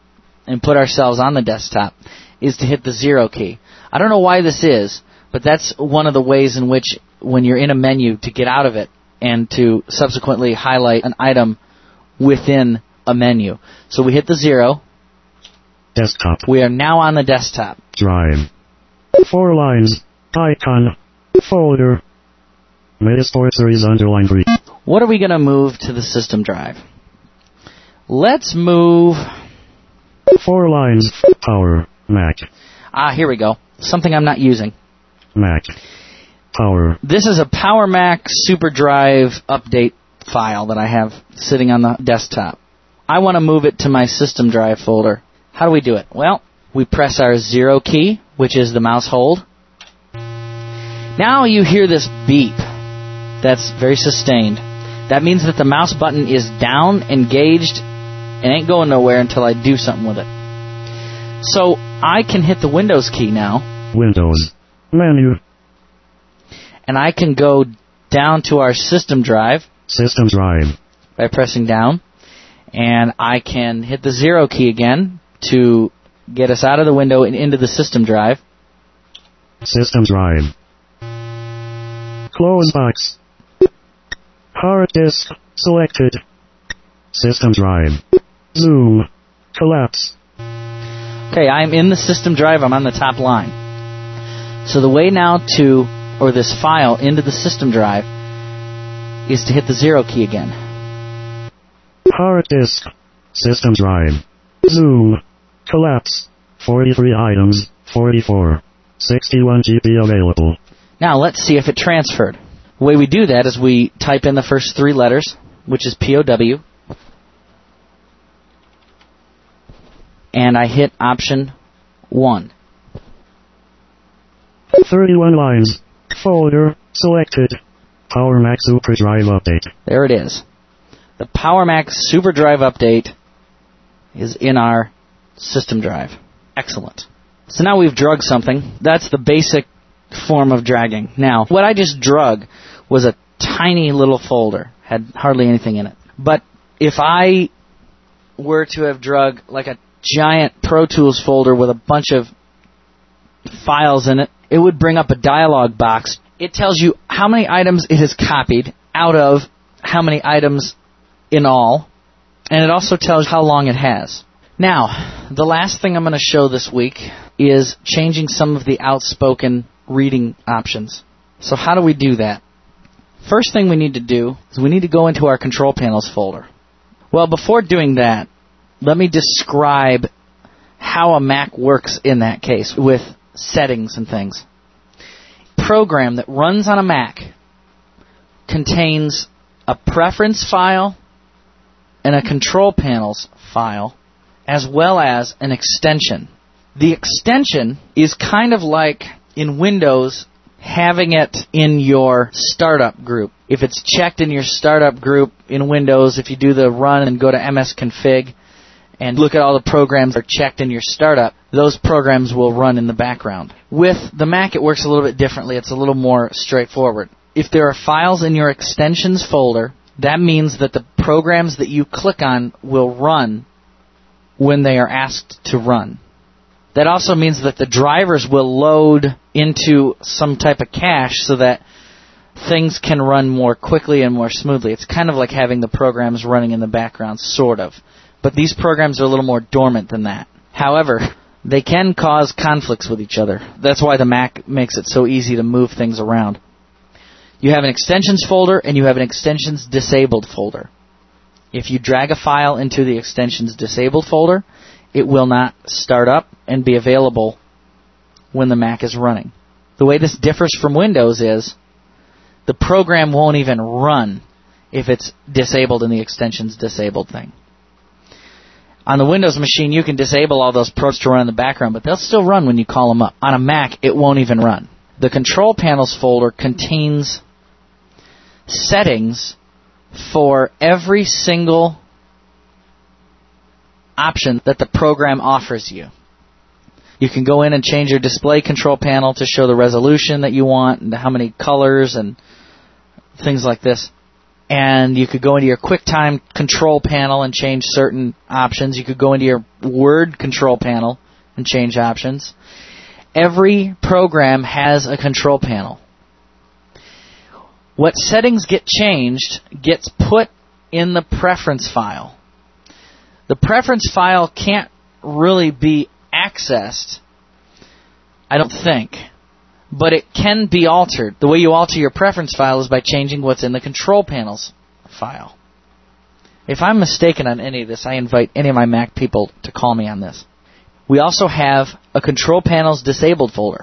and put ourselves on the desktop is to hit the zero key. I don't know why this is, but that's one of the ways in which when you're in a menu to get out of it and to subsequently highlight an item within a menu. So we hit the zero. Desktop. We are now on the desktop. Drive. Four lines. Icon. Folder. Metasport Series underline three. What are we going to move to the system drive? Let's move... Four lines. Power. Mac. Ah, here we go. Something I'm not using. Mac. Power. This is a Power Mac SuperDrive update file that I have sitting on the desktop. I want to move it to my system drive folder. How do we do it? Well, we press our zero key, which is the mouse hold. Now you hear this beep. That's very sustained. That means that the mouse button is down, engaged, and ain't going nowhere until I do something with it. So I can hit the Windows key now. Windows. Menu. And I can go down to our system drive. System drive. By pressing down. And I can hit the zero key again to get us out of the window and into the system drive. System drive. Close box. Hard disk selected. System drive. Zoom. Collapse. Okay, I'm in the system drive. I'm on the top line. So the way now to, or this file into the system drive, is to hit the zero key again. Hard disk. System drive. Zoom. Collapse. forty-three items. forty-four. sixty-one G B available. Now let's see if it transferred. The way we do that is we type in the first three letters, which is P O W. And I hit option one. thirty-one lines. Folder. Selected. Power Mac SuperDrive update. There it is. The Power Mac SuperDrive update is in our system drive. Excellent. So now we've drugged something. That's the basic form of dragging. Now, what I just drug was a tiny little folder. Had hardly anything in it. But if I were to have drug like a giant Pro Tools folder with a bunch of files in it, it would bring up a dialog box. It tells you how many items it has copied out of how many items in all, and it also tells you how long it has. Now, the last thing I'm going to show this week is changing some of the outspoken reading options. So how do we do that? First thing we need to do is we need to go into our control panels folder. Well, before doing that, let me describe how a Mac works in that case with settings and things. A program that runs on a Mac contains a preference file and a control panels file, as well as an extension. The extension is kind of like in Windows having it in your startup group. If it's checked in your startup group in Windows, if you do the run and go to M S config and look at all the programs that are checked in your startup, those programs will run in the background. With the Mac, it works a little bit differently. It's a little more straightforward. If there are files in your extensions folder, that means that the programs that you click on will run when they are asked to run. That also means that the drivers will load into some type of cache so that things can run more quickly and more smoothly. It's kind of like having the programs running in the background, sort of. But these programs are a little more dormant than that. However, they can cause conflicts with each other. That's why the Mac makes it so easy to move things around. You have an extensions folder and you have an extensions disabled folder. If you drag a file into the extensions disabled folder, it will not start up and be available when the Mac is running. The way this differs from Windows is the program won't even run if it's disabled in the extensions disabled thing. On the Windows machine, you can disable all those programs to run in the background, but they'll still run when you call them up. On a Mac, it won't even run. The control panels folder contains settings for every single option that the program offers you. You can go in and change your display control panel to show the resolution that you want and how many colors and things like this. And you could go into your QuickTime control panel and change certain options. You could go into your Word control panel and change options. Every program has a control panel. What settings get changed gets put in the preference file. The preference file can't really be accessed, I don't think, but it can be altered. The way you alter your preference file is by changing what's in the control panels file. If I'm mistaken on any of this, I invite any of my Mac people to call me on this. We also have a control panels disabled folder.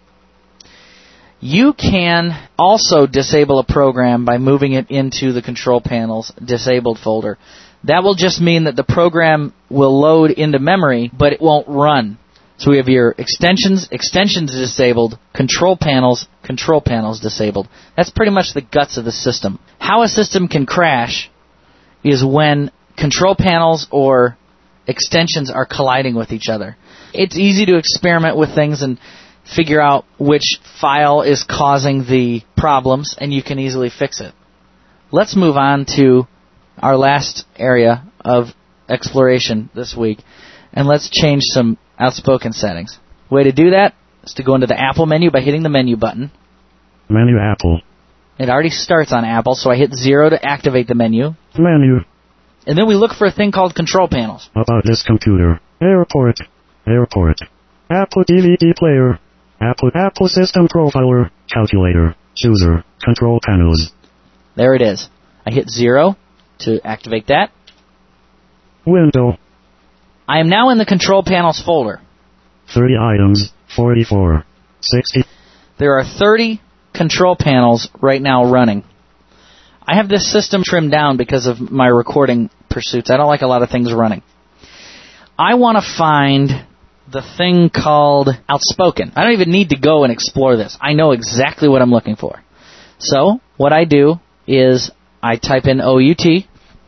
You can also disable a program by moving it into the control panels disabled folder. That will just mean that the program will load into memory, but it won't run. So we have your extensions, extensions disabled, control panels, control panels disabled. That's pretty much the guts of the system. How a system can crash is when control panels or extensions are colliding with each other. It's easy to experiment with things and figure out which file is causing the problems, and you can easily fix it. Let's move on to our last area of exploration this week, and let's change some Outspoken settings. Way to do that is to go into the Apple menu by hitting the menu button. Menu Apple. It already starts on Apple, so I hit zero to activate the menu. Menu. And then we look for a thing called control panels. About this computer. Airport. Airport. Apple D V D player. Apple Apple System Profiler. Calculator. Chooser. Control panels. There it is. I hit zero to activate that. Window. I am now in the control panels folder. thirty items. forty-four. sixty. There are thirty control panels right now running. I have this system trimmed down because of my recording pursuits. I don't like a lot of things running. I want to find the thing called Outspoken. I don't even need to go and explore this. I know exactly what I'm looking for. So, what I do is I type in O U T,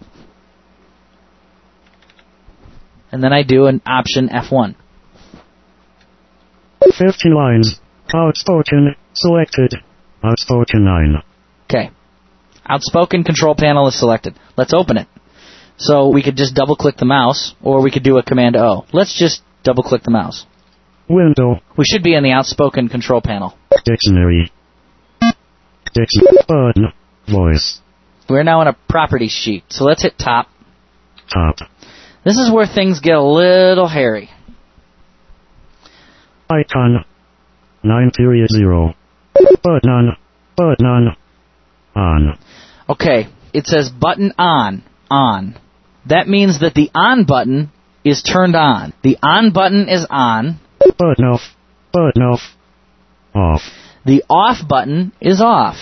and then I do an option F one. fifty lines. Outspoken. Selected. Outspoken nine. Okay. Outspoken control panel is selected. Let's open it. So we could just double-click the mouse, or we could do a Command O. Let's just double-click the mouse. Window. We should be in the Outspoken control panel. Dictionary. Dictionary. Button. Voice. We're now in a properties sheet. So let's hit top. Top. This is where things get a little hairy. Icon. nine period zero. Button. Button. On. Okay, it says button on. On. That means that the on button is turned on. The on button is on. Button off. Button off. Off. The off button is off.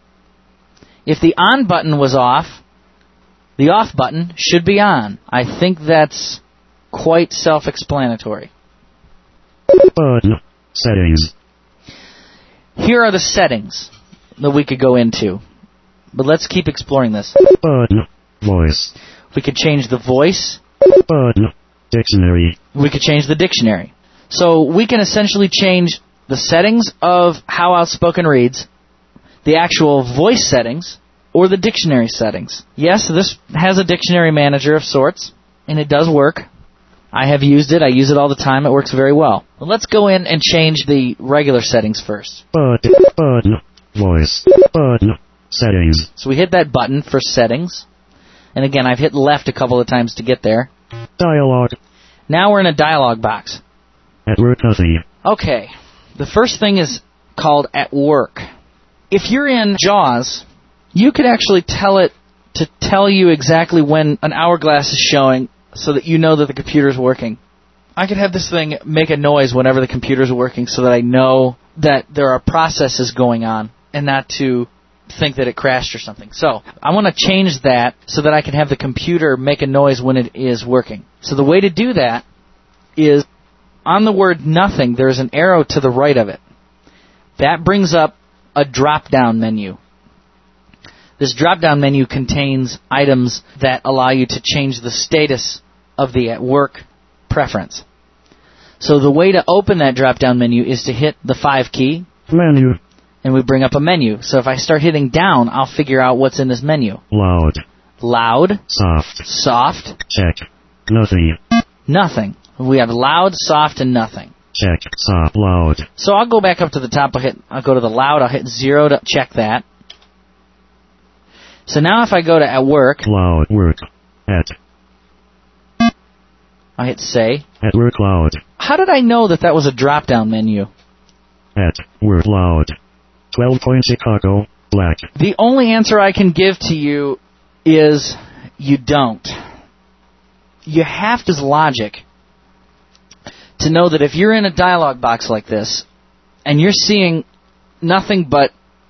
If the on button was off, the off button should be on. I think that's quite self-explanatory. Button. Settings. Here are the settings that we could go into. But let's keep exploring this. Button. Voice. We could change the voice. Button. Dictionary. We could change the dictionary. So we can essentially change the settings of how Outspoken reads, the actual voice settings, or the dictionary settings. Yes, this has a dictionary manager of sorts, and it does work. I have used it. I use it all the time. It works very well. But let's go in and change the regular settings first. Button. Button. Voice. Button. Settings. So we hit that button for settings. And again, I've hit left a couple of times to get there. Dialogue. Now we're in a dialog box. At work nothing. Okay. The first thing is called at work. If you're in JAWS, you could actually tell it to tell you exactly when an hourglass is showing so that you know that the computer's working. I could have this thing make a noise whenever the computer's working so that I know that there are processes going on and not to think that it crashed or something. So I want to change that so that I can have the computer make a noise when it is working. So the way to do that is on the word nothing, there's an arrow to the right of it. That brings up a drop-down menu. This drop-down menu contains items that allow you to change the status of the at work preference. So the way to open that drop-down menu is to hit the five key. Menu. and we bring up a menu. So if I start hitting down, I'll figure out what's in this menu. Loud. Loud. Soft. Soft. Check. Nothing. Nothing. We have loud, soft, and nothing. Check. Soft. Loud. So I'll go back up to the top. I'll hit. I'll go to the loud. I'll hit zero to check that. So now if I go to at work. Loud. Work. At. I hit say. At work loud. How did I know that that was a drop-down menu? At work loud. twelve point Chicago. Black. The only answer I can give to you is you don't. You have to use logic to know that if you're in a dialog box like this and you're seeing nothing but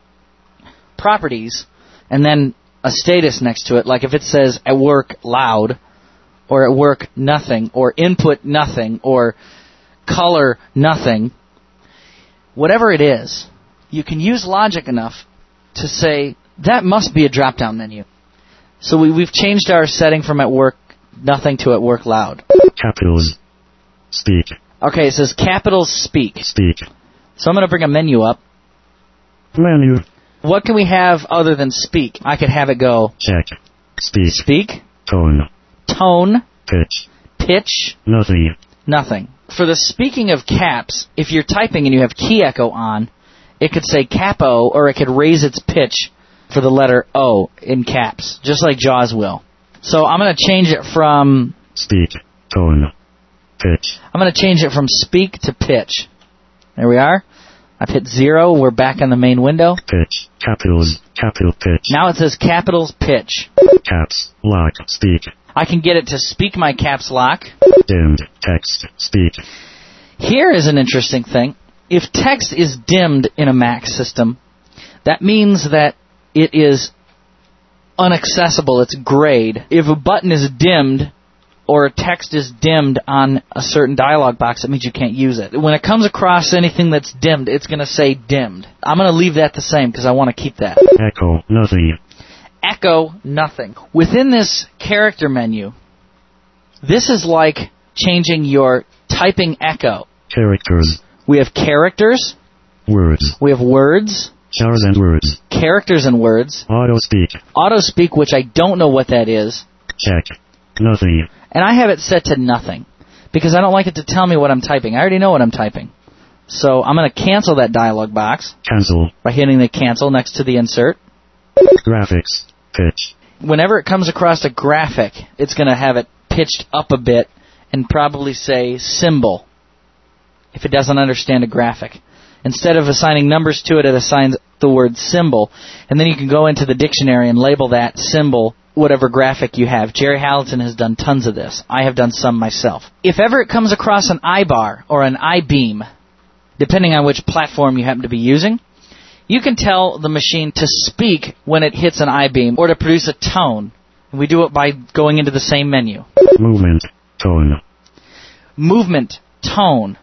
properties and then a status next to it, like if it says at work loud, or at work nothing, or input nothing, or color nothing, whatever it is, you can use logic enough to say that must be a drop-down menu. So we, we've changed our setting from at work nothing to at work loud. Capitals. Speak. Okay, it says capitals speak. Speak. So I'm going to bring a menu up. Menu. What can we have other than speak? I could have it go Check. Speak. speak, Tone. tone, Pitch. pitch, Nothing. nothing. For the speaking of caps, if you're typing and you have key echo on, it could say capo, or it could raise its pitch for the letter O in caps, just like JAWS will. So I'm going to change it from... Speak. Tone. Pitch. I'm going to change it from speak to pitch. There we are. I've hit zero. We're back on the main window. Pitch. Capitals. Capital pitch. Now it says capitals pitch. Caps. Lock. Speak. I can get it to speak my caps lock. Dimmed. Text. Speak. Here is an interesting thing. If text is dimmed in a Mac system, that means that it is inaccessible. It's grayed. If a button is dimmed or a text is dimmed on a certain dialog box, it means you can't use it. When it comes across anything that's dimmed, it's going to say dimmed. I'm going to leave that the same because I want to keep that. Echo. Nothing. Echo, nothing. Within this character menu, this is like changing your typing echo. Characters. We have characters. Words. We have words. Chars and words. Characters and words. Auto speak. Auto speak, which I don't know what that is. Check. Nothing. And I have it set to nothing because I don't like it to tell me what I'm typing. I already know what I'm typing. So I'm going to cancel that dialog box. Cancel. By hitting the cancel next to the insert. Graphics. Pitch. Whenever it comes across a graphic, it's going to have it pitched up a bit and probably say symbol if it doesn't understand a graphic. Instead of assigning numbers to it, it assigns the word symbol. And then you can go into the dictionary and label that symbol whatever graphic you have. Jerry Hallaton has done tons of this. I have done some myself. If ever it comes across an I-bar or an I-beam, depending on which platform you happen to be using, you can tell the machine to speak when it hits an I-beam or to produce a tone. And we do it by going into the same menu. Movement. Tone. Movement. Tone.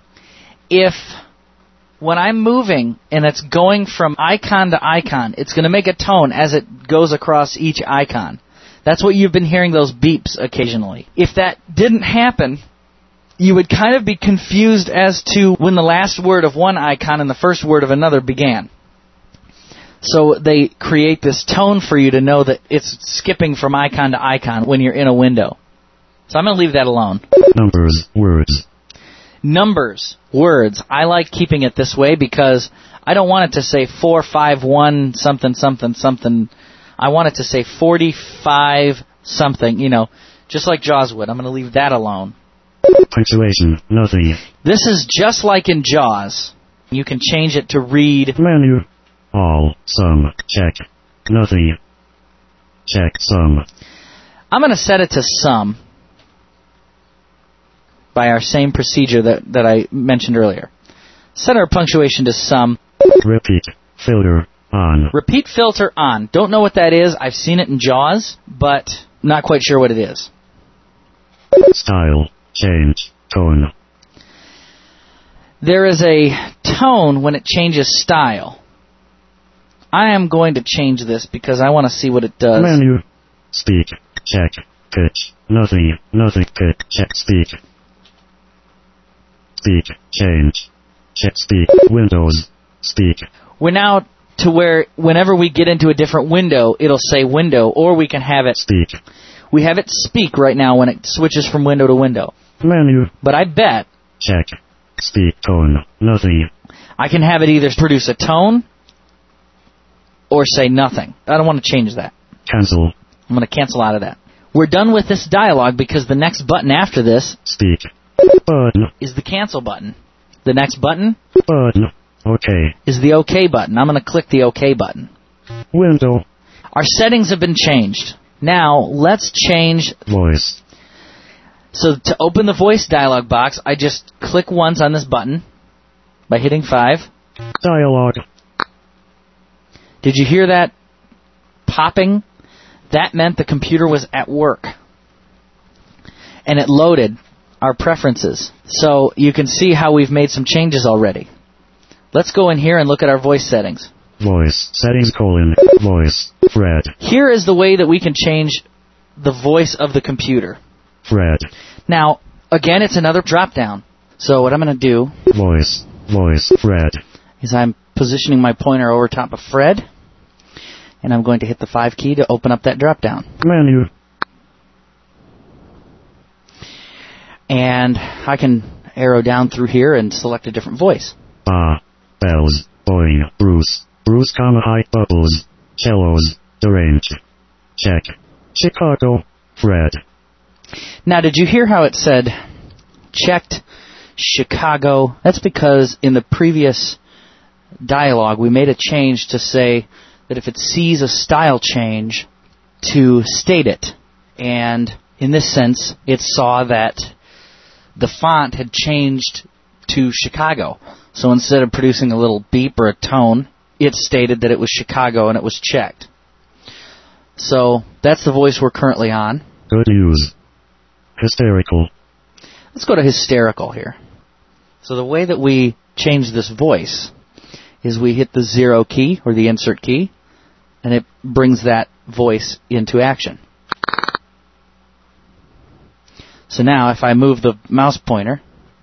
If when I'm moving and it's going from icon to icon, it's going to make a tone as it goes across each icon. That's what you've been hearing, those beeps occasionally. If that didn't happen, you would kind of be confused as to when the last word of one icon and the first word of another began. So they create this tone for you to know that it's skipping from icon to icon when you're in a window. So I'm going to leave that alone. Numbers. Words. Numbers, words. I like keeping it this way because I don't want it to say four five one something something something. I want it to say forty-five something, you know, just like JAWS would. I'm going to leave that alone. Punctuation. Nothing. This is just like in JAWS. You can change it to read. Menu. All. Some. Check. Nothing. Check. Some. I'm going to set it to some. By our same procedure that, that I mentioned earlier. Set our punctuation to some. Repeat. Filter. On. Repeat filter on. Don't know what that is. I've seen it in JAWS, but not quite sure what it is. Style. Change. Tone. There is a tone when it changes style. I am going to change this because I want to see what it does. Menu. Speak. Check. Pitch. Nothing. Nothing. Pitch. Check. Speak. Speak. Change. Check. Speak. Windows. Speak. we're now to where whenever we get into a different window, it'll say window, or we can have it speak. We have it speak right now when it switches from window to window. Menu. But I bet check. Speak tone. Nothing. I can have it either produce a tone or say nothing. I don't want to change that. Cancel. I'm going to cancel out of that. We're done with this dialogue because the next button after this speak button is the cancel button. The next button button OK is the OK button. I'm going to click the OK button. Window. Our settings have been changed. Now let's change voice. So to open the voice dialog box, I just click once on this button by hitting five. Dialogue. Did you hear that popping? That meant the computer was at work. And it loaded our preferences. So you can see how we've made some changes already. Let's go in here and look at our voice settings. Voice settings colon voice Fred. Here is the way that we can change the voice of the computer. Fred. Now, again, it's another drop down. So what I'm going to do voice voice Fred is I'm positioning my pointer over top of Fred. And I'm going to hit the five key to open up that drop down. Menu. And I can arrow down through here and select a different voice. Ah, bells, boing, Bruce, Bruce, comma, high bubbles, cellos, deranged. Check. Chicago, Fred. Now, did you hear how it said checked Chicago? That's because in the previous dialogue we made a change to say that if it sees a style change, to state it. And in this sense, it saw that the font had changed to Chicago. So instead of producing a little beep or a tone, it stated that it was Chicago and it was checked. So that's the voice we're currently on. Good news. Hysterical. Let's go to hysterical here. So the way that we change this voice is we hit the zero key or the insert key, and it brings that voice into action. So now if I move the mouse pointer,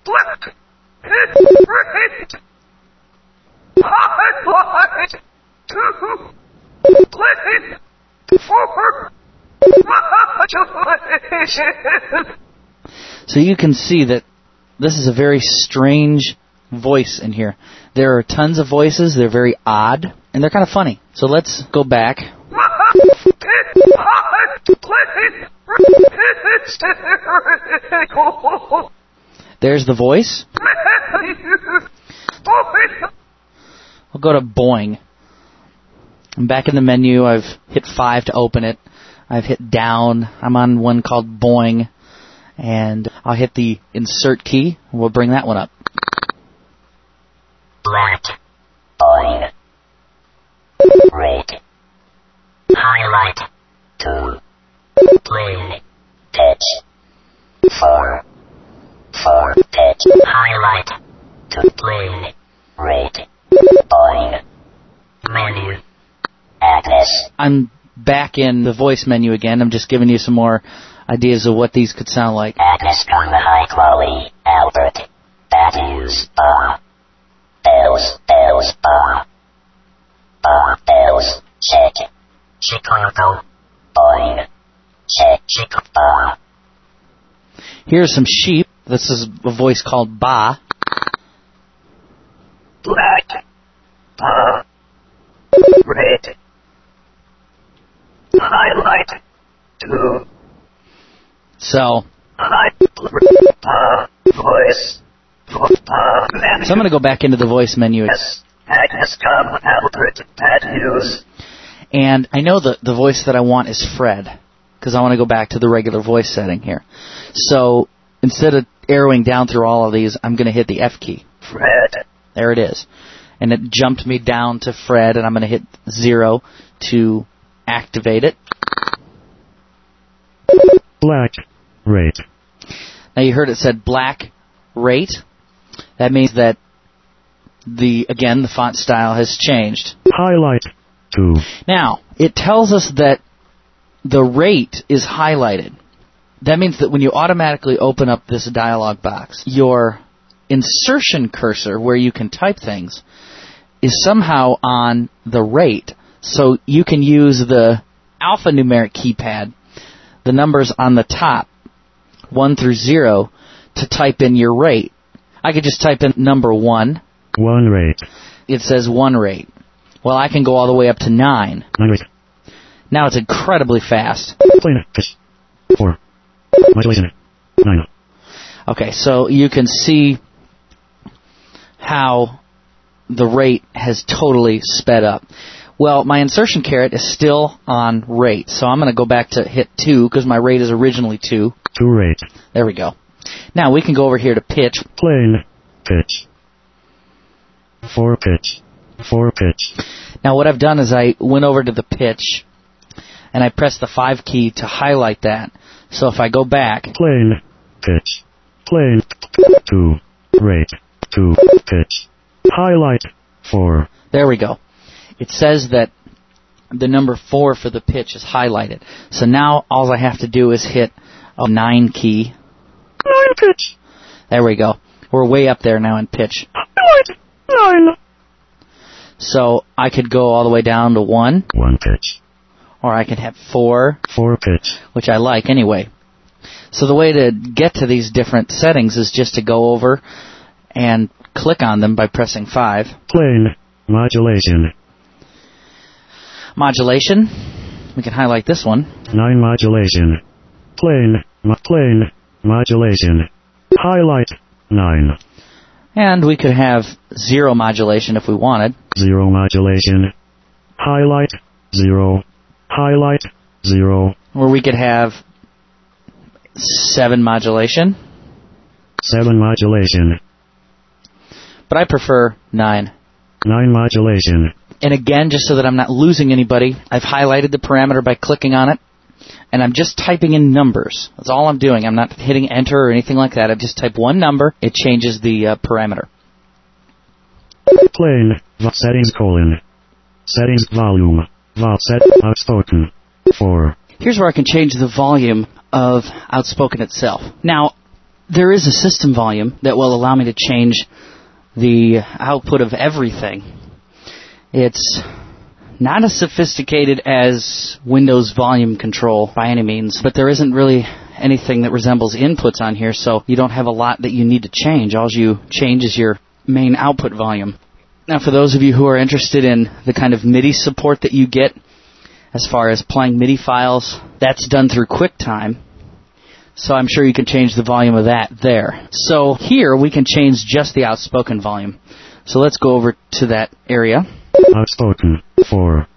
so you can see that this is a very strange voice in here. There are tons of voices, they're very odd, and they're kind of funny. So let's go back. There's the voice. We'll go to boing. I'm back in the menu. I've hit five to open it. I've hit down. I'm on one called boing. And I'll hit the insert key. And we'll bring that one up. Black. Boing. Red. Highlight. Two. Plain. Pitch. Four. Four. Pitch. Highlight. Two. Plain. Red. Boing. Menu. Address. I'm back in the voice menu again. I'm just giving you some more ideas of what these could sound like. Address from the high quality. Albert. Matthews. Bar. Bells. Bells. Bar. Bar. Bells. Check. Chicago. Boing. Check. Chicago. Bar. Here's some sheep. This is a voice called Ba. Black. Bar. Red. Highlight. Two. So, High. Bar. Voice. Bar. so I'm going to go back into the voice menu. Yes. Agnes come. Albert. Matthews. And I know the, the voice that I want is Fred, because I want to go back to the regular voice setting here. So instead of arrowing down through all of these, I'm going to hit the F key. Fred. There it is. And it jumped me down to Fred, and I'm going to hit zero to activate it. Black. Rate. Now you heard it said black rate. That means that the again the font style has changed. Highlight. Two. Now, it tells us that the rate is highlighted. That means that when you automatically open up this dialog box, your insertion cursor, where you can type things, is somehow on the rate. So you can use the alphanumeric keypad, the numbers on the top, one through zero, to type in your rate. I could just type in number one. One rate. It says one rate. Well, I can go all the way up to nine. Nine rate. Now it's incredibly fast. Plain pitch. Four. Modulation. Nine. Okay, so you can see how the rate has totally sped up. Well, my insertion caret is still on rate, so I'm going to go back to hit two because my rate is originally two. Two rate. There we go. Now we can go over here to pitch. Plain pitch. Four pitch. Four pitch. Now what I've done is I went over to the pitch and I pressed the five key to highlight that. So if I go back, plain pitch. Plain two rate. Two pitch. Highlight four. There we go. It says that the number four for the pitch is highlighted. So now all I have to do is hit a nine key. Nine pitch. There we go. We're way up there now in pitch. Highlight nine. So I could go all the way down to one. One pitch. Or I could have four. Four pitch. Which I like anyway. So the way to get to these different settings is just to go over and click on them by pressing five. Plain modulation. Modulation. We can highlight this one. Nine modulation. Plain, mo- plain modulation. Highlight nine. And we could have zero modulation if we wanted. Zero modulation. Highlight zero. Highlight zero. Or we could have seven modulation. Seven modulation. But I prefer nine. Nine modulation. And again, just so that I'm not losing anybody, I've highlighted the parameter by clicking on it. And I'm just typing in numbers. That's all I'm doing. I'm not hitting enter or anything like that. I just type one number. It changes the uh, parameter. Plain. Settings colon. Settings volume. Vol set outspoken. Four. Here's where I can change the volume of Outspoken itself. Now, there is a system volume that will allow me to change the output of everything. It's not as sophisticated as Windows volume control by any means, but there isn't really anything that resembles inputs on here, so you don't have a lot that you need to change. All you change is your main output volume. Now, for those of you who are interested in the kind of MIDI support that you get as far as playing MIDI files, that's done through QuickTime, so I'm sure you can change the volume of that there. So here we can change just the Outspoken volume. So let's go over to that area. Outspoken, four.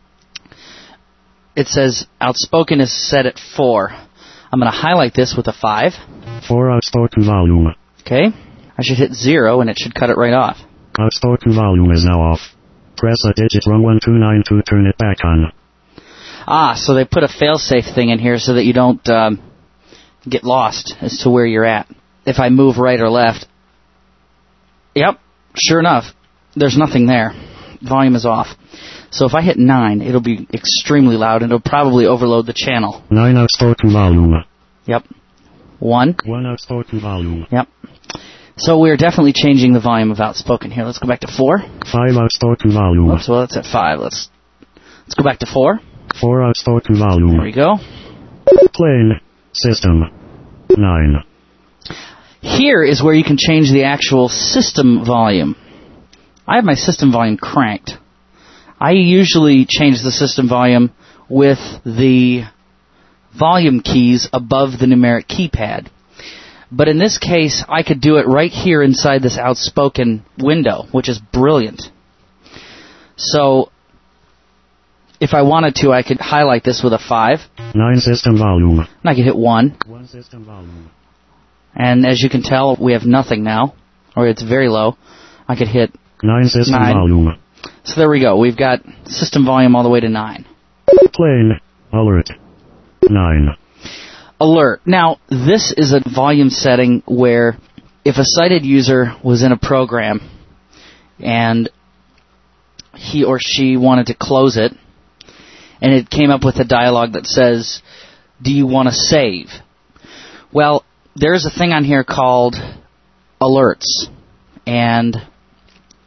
It says Outspoken is set at four. I'm going to highlight this with a five. Four outspoken volume. Okay. I should hit zero and it should cut it right off. Outspoken volume is now off. Press a digit from one two nine to turn it back on. Ah, so they put a failsafe thing in here so that you don't um, get lost as to where you're at. If I move right or left, yep, sure enough, there's nothing there. Volume is off. So if I hit nine, it'll be extremely loud and it'll probably overload the channel. Nine outspoken volume. Yep. One. One outspoken volume. Yep. So we're definitely changing the volume of Outspoken here. Let's go back to four. Five outspoken volume. Oops, well, that's at five. Let's let's go back to four. Four outspoken volume. There we go. Plain system. Nine. Here is where you can change the actual system volume. I have my system volume cranked. I usually change the system volume with the volume keys above the numeric keypad. But in this case, I could do it right here inside this Outspoken window, which is brilliant. So, if I wanted to, I could highlight this with a five. Nine system volume. And I could hit one. One system volume. And as you can tell, we have nothing now, or it's very low. I could hit Nine system nine. volume. So there we go. We've got system volume all the way to nine. Plain alert. Nine. Alert. Now, this is a volume setting where if a sighted user was in a program and he or she wanted to close it, and it came up with a dialog that says, do you want to save? Well, there's a thing on here called alerts. And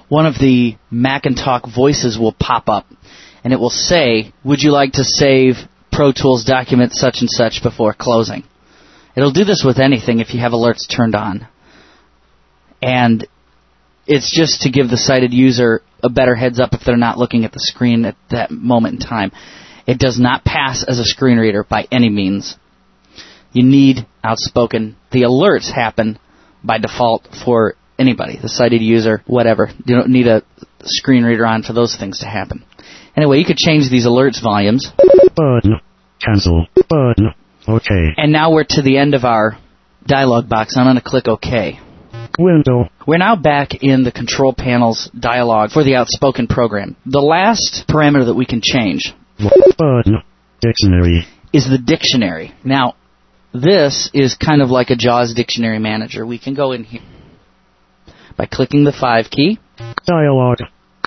one of the Macintalk voices will pop up, and it will say, would you like to save Pro Tools document such and such before closing? It'll do this with anything if you have alerts turned on. And it's just to give the sighted user a better heads up if they're not looking at the screen at that moment in time. It does not pass as a screen reader by any means. You need Outspoken. The alerts happen by default for anybody, the sighted user, whatever. You don't need a screen reader on for those things to happen. Anyway, you could change these alerts volumes. Button. Cancel. Button. OK. And now we're to the end of our dialog box. I'm going to click OK. Window. We're now back in the control panel's dialog for the Outspoken program. The last parameter that we can change Button. Dictionary. is the dictionary. Now, this is kind of like a JAWS dictionary manager. We can go in here by clicking the five key. Dialog.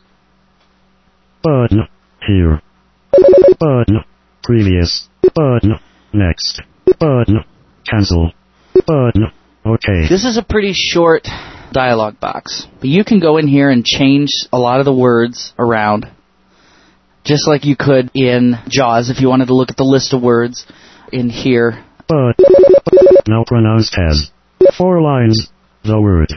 Button. Here. Button. Previous. Button. Next. Button. Cancel. Button. OK. This is a pretty short dialog box, but you can go in here and change a lot of the words around, just like you could in JAWS if you wanted to look at the list of words in here. But. Now pronounced as. Four lines. The word.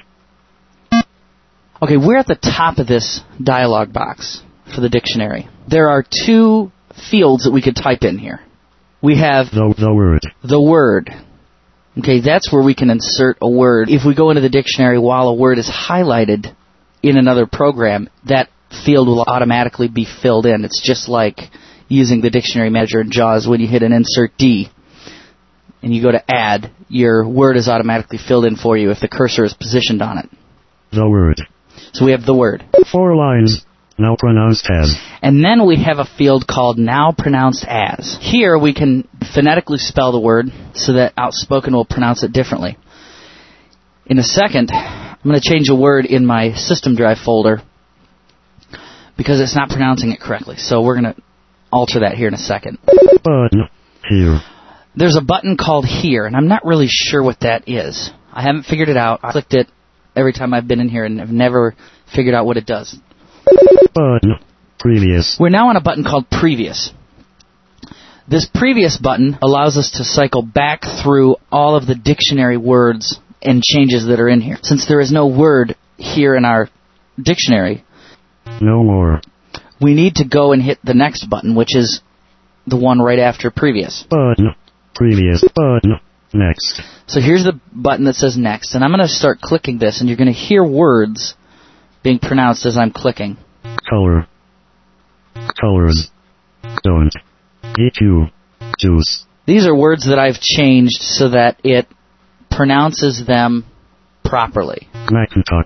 Okay, we're at the top of this dialog box for the dictionary. There are two fields that we could type in here. We have The, the word. the word. Okay, that's where we can insert a word. If we go into the dictionary while a word is highlighted in another program, that field will automatically be filled in. It's just like using the dictionary manager in JAWS when you hit an insert D and you go to add, your word is automatically filled in for you if the cursor is positioned on it. The word. So we have the word. Four lines. Now pronounced as. And then we have a field called Now Pronounced As. Here we can phonetically spell the word so that Outspoken will pronounce it differently. In a second, I'm going to change a word in my system drive folder because it's not pronouncing it correctly. So we're going to alter that here in a second. Button. Here. There's a button called Here, and I'm not really sure what that is. I haven't figured it out. I clicked it every time I've been in here and I've never figured out what it does. Button. Previous. We're now on a button called Previous. This Previous button allows us to cycle back through all of the dictionary words and changes that are in here. Since there is no word here in our dictionary, No more. we need to go and hit the next button, which is the one right after Previous. Button. Previous. Button. Next. So here's the button that says Next, and I'm going to start clicking this, and you're going to hear words being pronounced as I'm clicking. Color. Colors. Don't. E Q. Juice. These are words that I've changed so that it pronounces them properly. Macintalk.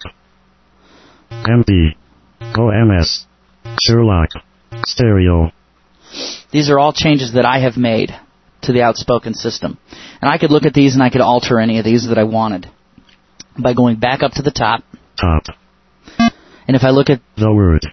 M P. O M S. Sherlock. Stereo. These are all changes that I have made to the Outspoken system. And I could look at these and I could alter any of these that I wanted by going back up to the top. Top. And if I look at, The word.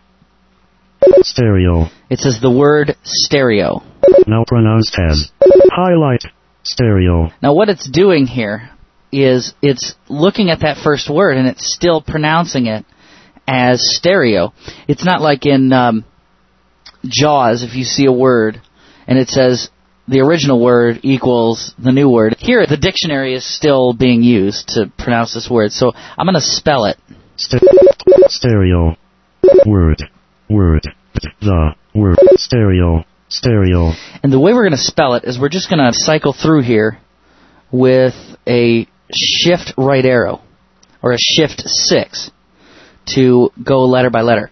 Stereo. it says the word stereo. Now pronounced as. Highlight. Stereo. Now what it's doing here is it's looking at that first word and it's still pronouncing it as stereo. It's not like in um, JAWS if you see a word and it says the original word equals the new word. Here the dictionary is still being used to pronounce this word. So I'm going to spell it. St- stereo. Word. Word. The word. Stereo. Stereo. And the way we're going to spell it is we're just going to cycle through here with a shift right arrow or a shift six to go letter by letter.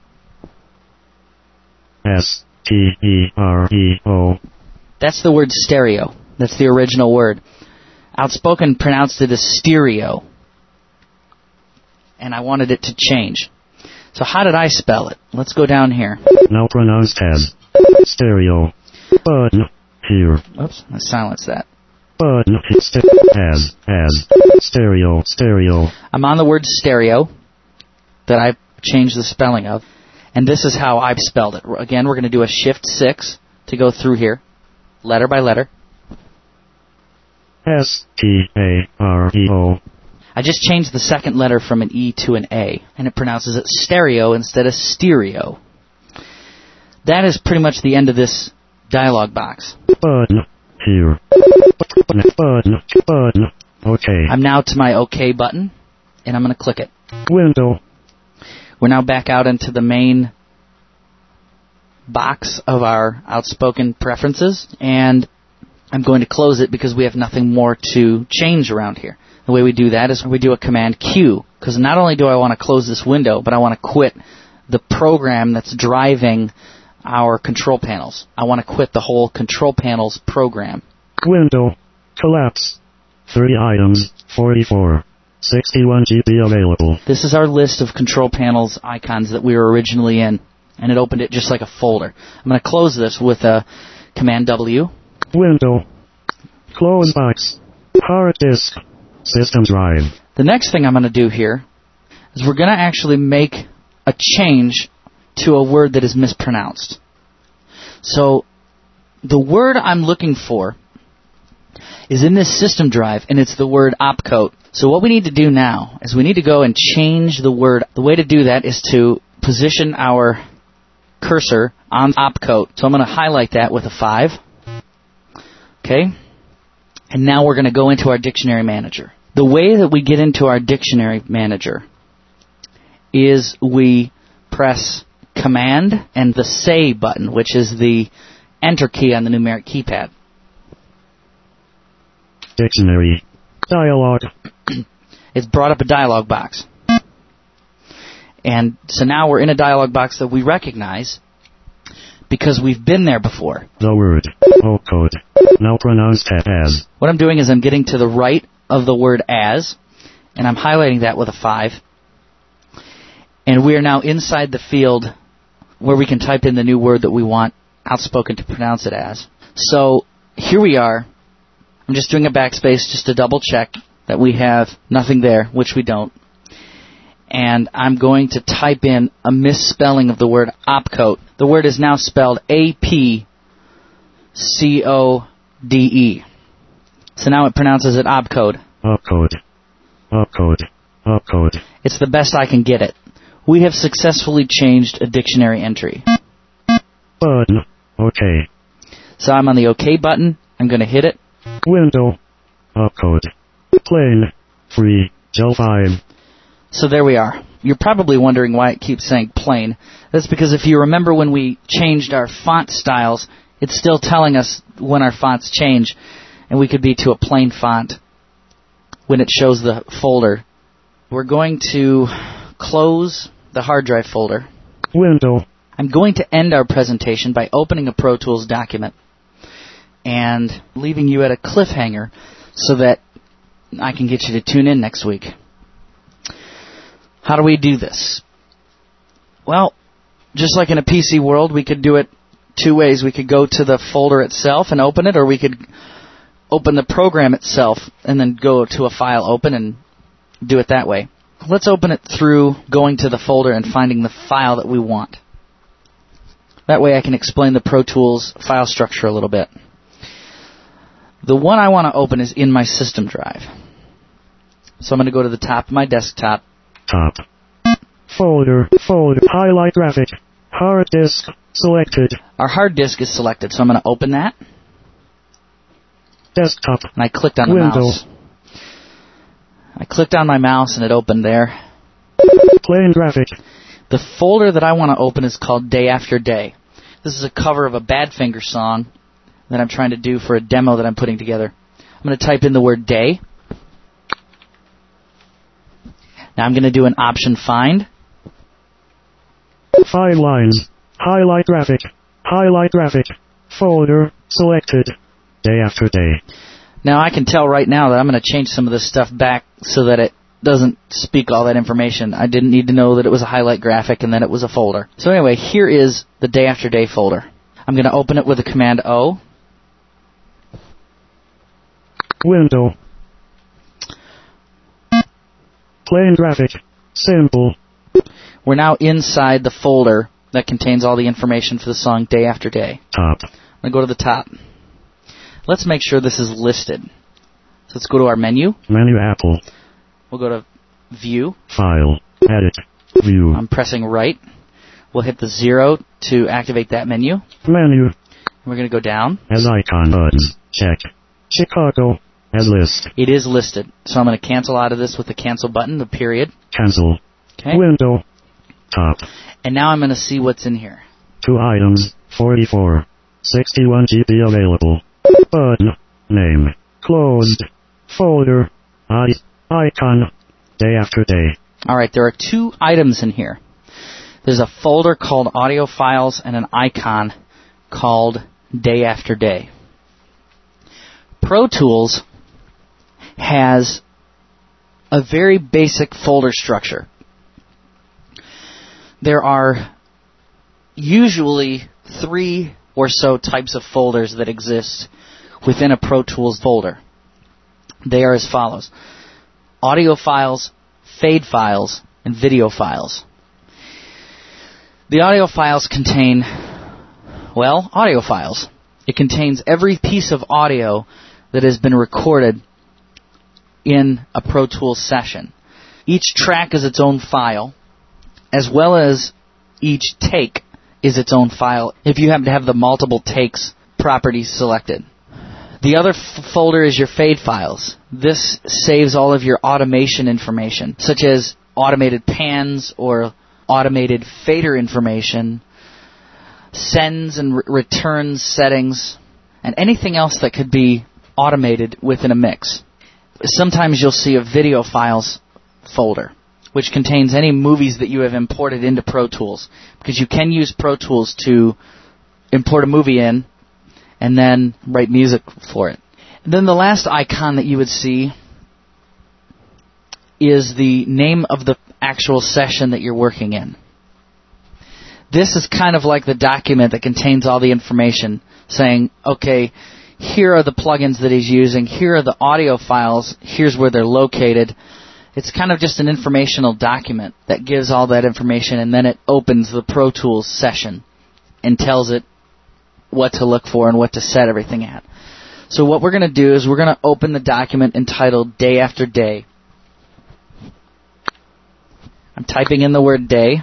S T E R E O. That's the word stereo. That's the original word. Outspoken pronounced it as stereo. And I wanted it to change. So how did I spell it? Let's go down here. Now pronounced as. Stereo. Button. Here. Oops, let's silence that. Button. St- as. As. Stereo. Stereo. I'm on the word stereo that I changed the spelling of. And this is how I've spelled it. Again, we're going to do a shift six to go through here, letter by letter. S T A R E O. I just changed the second letter from an E to an A, and it pronounces it stereo instead of stereo. That is pretty much the end of this dialog box. Button. Here. Button. Button. Button. Okay. I'm now to my OK button, and I'm going to click it. Window. We're now back out into the main box of our Outspoken preferences, and I'm going to close it because we have nothing more to change around here. The way we do that is we do a Command Q, because not only do I want to close this window, but I want to quit the program that's driving our control panels. I want to quit the whole control panels program. Window. Collapse. Three items. forty-four. sixty-one G B available. This is our list of control panels icons that we were originally in, and it opened it just like a folder. I'm going to close this with a Command W. Window. Close box. Hard disk. System drive. The next thing I'm going to do here is we're going to actually make a change to a word that is mispronounced. So the word I'm looking for is in this system drive, and it's the word opcode. So what we need to do now is we need to go and change the word. The way to do that is to position our cursor on opcode. So I'm going to highlight that with a five. Okay? And now we're going to go into our dictionary manager. The way that we get into our dictionary manager is we press Command and the Say button, which is the Enter key on the numeric keypad. Dictionary. Dialog. It's brought up a dialog box. And so now we're in a dialog box that we recognize because we've been there before. The word opcode, now pronounced as. What I'm doing is I'm getting to the right of the word as, and I'm highlighting that with a five. And we are now inside the field where we can type in the new word that we want Outspoken to pronounce it as. So here we are. I'm just doing a backspace just to double check that we have nothing there, which we don't. And I'm going to type in a misspelling of the word opcode. The word is now spelled A P C O D E. So now it pronounces it opcode. Opcode. Opcode. Opcode. It's the best I can get it. We have successfully changed a dictionary entry. Button. OK. So I'm on the OK button. I'm going to hit it. Window. Opcode. Plain. Free. Gel five. So there we are. You're probably wondering why it keeps saying plain. That's because if you remember when we changed our font styles, it's still telling us when our fonts change, and we could be to a plain font when it shows the folder. We're going to close the hard drive folder. Window. I'm going to end our presentation by opening a Pro Tools document and leaving you at a cliffhanger so that I can get you to tune in next week. How do we do this? Well, just like in a P C world, we could do it two ways. We could go to the folder itself and open it, or we could open the program itself and then go to a file open and do it that way. Let's open it through going to the folder and finding the file that we want. That way I can explain the Pro Tools file structure a little bit. The one I want to open is in my system drive. So I'm going to go to the top of my desktop. Top. Folder. Folder. Highlight graphic. Hard disk. Selected. Our hard disk is selected, so I'm going to open that. Desktop. And I clicked on the Window. mouse. I clicked on my mouse and it opened there. Plain graphic. The folder that I want to open is called Day After Day. This is a cover of a Badfinger song that I'm trying to do for a demo that I'm putting together. I'm going to type in the word day. Now I'm going to do an option find. Five lines. Highlight graphic. Highlight graphic. Folder. Selected. Day after day. Now I can tell right now that I'm going to change some of this stuff back so that it doesn't speak all that information. I didn't need to know that it was a highlight graphic and then it was a folder. So anyway, here is the Day After Day folder. I'm going to open it with a Command O. Window. Plain graphic. Simple. We're now inside the folder that contains all the information for the song Day After Day. Top. I'm going to go to the top. Let's make sure this is listed. So let's go to our menu. Menu Apple. We'll go to View. File. Edit. View. I'm pressing right. We'll hit the zero to activate that menu. Menu. We're going to go down. As icon buttons. Check. Chicago. As list. It is listed. So I'm going to cancel out of this with the cancel button, the period. Cancel. Okay. Window. Top. And now I'm going to see what's in here. Two items. forty-four. sixty-one G B available. Button. Name. Closed. Folder. I. Icon. Day after day. Alright, there are two items in here. There's a folder called Audio Files and an icon called Day After Day. Pro Tools has a very basic folder structure. There are usually three or so types of folders that exist within a Pro Tools folder. They are as follows: audio files, fade files, and video files. The audio files contain, well, audio files. It contains every piece of audio that has been recorded in a Pro Tools session. Each track is its own file, as well as each take is its own file if you happen to have the multiple takes property selected. The other f- folder is your fade files. This saves all of your automation information, such as automated pans or automated fader information, sends and re- returns settings, and anything else that could be automated within a mix. Sometimes you'll see a video files folder, which contains any movies that you have imported into Pro Tools, because you can use Pro Tools to import a movie in and then write music for it. And then the last icon that you would see is the name of the actual session that you're working in. This is kind of like the document that contains all the information saying, okay, here are the plugins that he's using, here are the audio files, here's where they're located. It's kind of just an informational document that gives all that information, and then it opens the Pro Tools session and tells it what to look for and what to set everything at. So what we're going to do is we're going to open the document entitled Day After Day. I'm typing in the word day.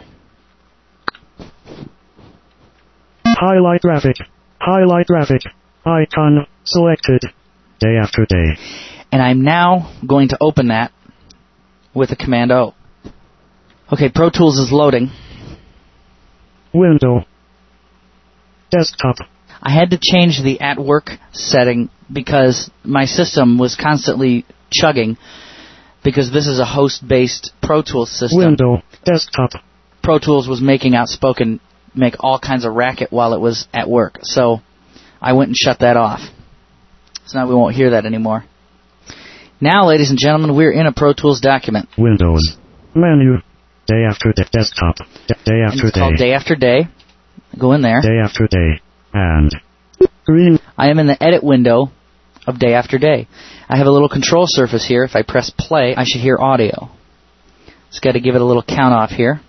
Highlight graphic. Highlight graphic. Icon selected. Day after day. And I'm now going to open that with a Command O. Okay, Pro Tools is loading. Window. Desktop. I had to change the at work setting because my system was constantly chugging, because this is a host-based Pro Tools system. Window. Desktop. Pro Tools was making Outspoken make all kinds of racket while it was at work. So I went and shut that off. So now we won't hear that anymore. Now, ladies and gentlemen, we're in a Pro Tools document. Windows. Menu. Day after day. Desktop. D- day after it's day. called Day After Day. Go in there. Day after day. And green. I am in the edit window of Day After Day. I have a little control surface here. If I press play, I should hear audio. Just got to give it a little count off here.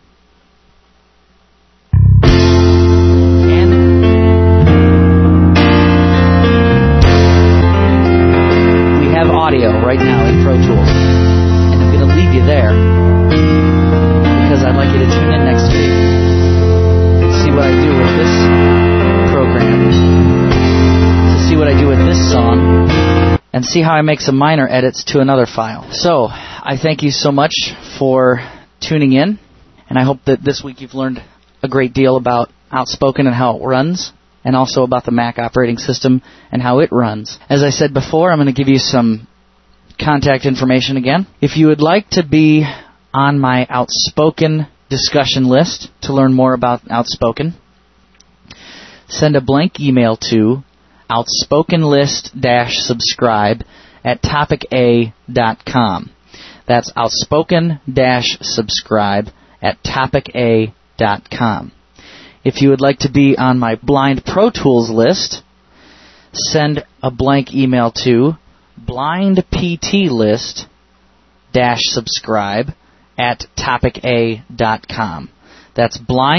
And we have audio right now in Pro Tools. And I'm going to leave you there because I'd like you to tune in next week and see what I do with this program, to see what I do with this song, and see how I make some minor edits to another file. So, I thank you so much for tuning in, and I hope that this week you've learned a great deal about Outspoken and how it runs, and also about the Mac operating system and how it runs. As I said before, I'm going to give you some contact information again. If you would like to be on my Outspoken discussion list to learn more about Outspoken, send a blank email to outspokenlist-subscribe at topic a dot com. That's outspoken-subscribe at topic a dot com. If you would like to be on my blind Pro Tools list, send a blank email to blindptlist-subscribe at topic a dot com. That's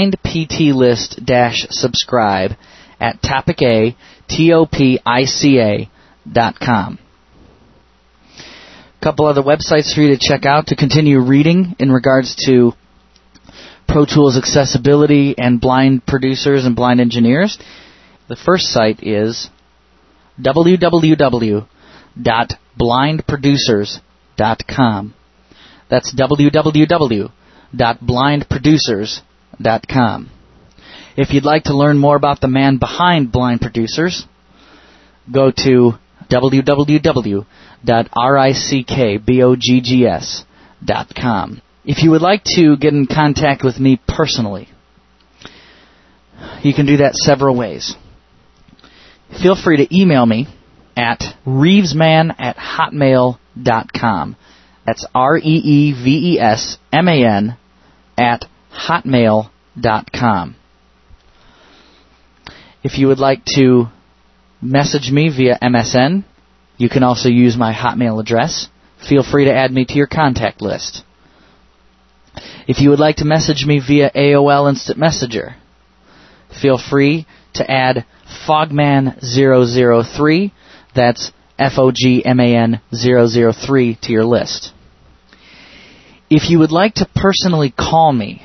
blindptlist-subscribe at topic a, T O P I C A dot com. A couple other websites for you to check out to continue reading in regards to Pro Tools accessibility and blind producers and blind engineers. The first site is w w w dot blind producers dot com. That's w w w dot blind producers dot com. If you'd like to learn more about the man behind Blind Producers, go to w w w dot rickboggs dot com. If you would like to get in contact with me personally, you can do that several ways. Feel free to email me at reevesman at hotmail dot com. That's R E E V E S M A N at hotmail dot com. If you would like to message me via M S N, you can also use my Hotmail address. Feel free to add me to your contact list. If you would like to message me via A O L Instant Messenger, feel free to add fogman zero zero three, that's F O G M A N zero zero three, to your list. If you would like to personally call me,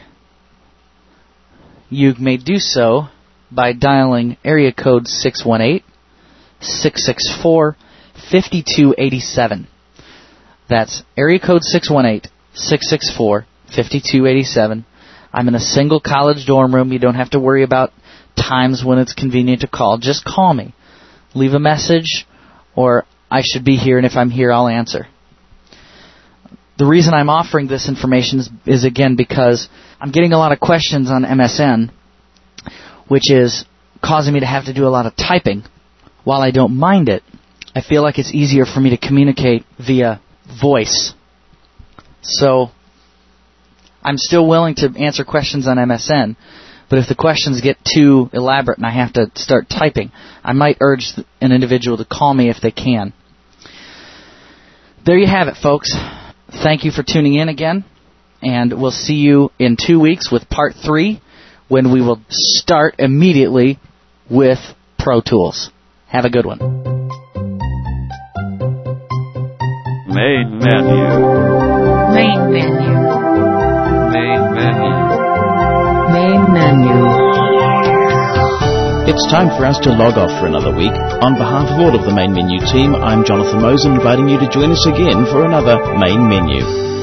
you may do so by dialing area code six one eight, six six four, five two eight seven. That's area code six one eight, six six four, five two eight seven. I'm in a single college dorm room. You don't have to worry about times when it's convenient to call. Just call me. Leave a message, or I should be here, and if I'm here, I'll answer. The reason I'm offering this information is, is again, because I'm getting a lot of questions on M S N, which is causing me to have to do a lot of typing. While I don't mind it, I feel like it's easier for me to communicate via voice. So I'm still willing to answer questions on M S N, but if the questions get too elaborate and I have to start typing, I might urge an individual to call me if they can. There you have it, folks. Thank you for tuning in again, and we'll see you in two weeks with part three, when we will start immediately with Pro Tools. Have a good one. Main menu. Main menu. Main menu. Main menu. It's time for us to log off for another week. On behalf of all of the Main Menu team, I'm Jonathan Mosen, inviting you to join us again for another Main Menu.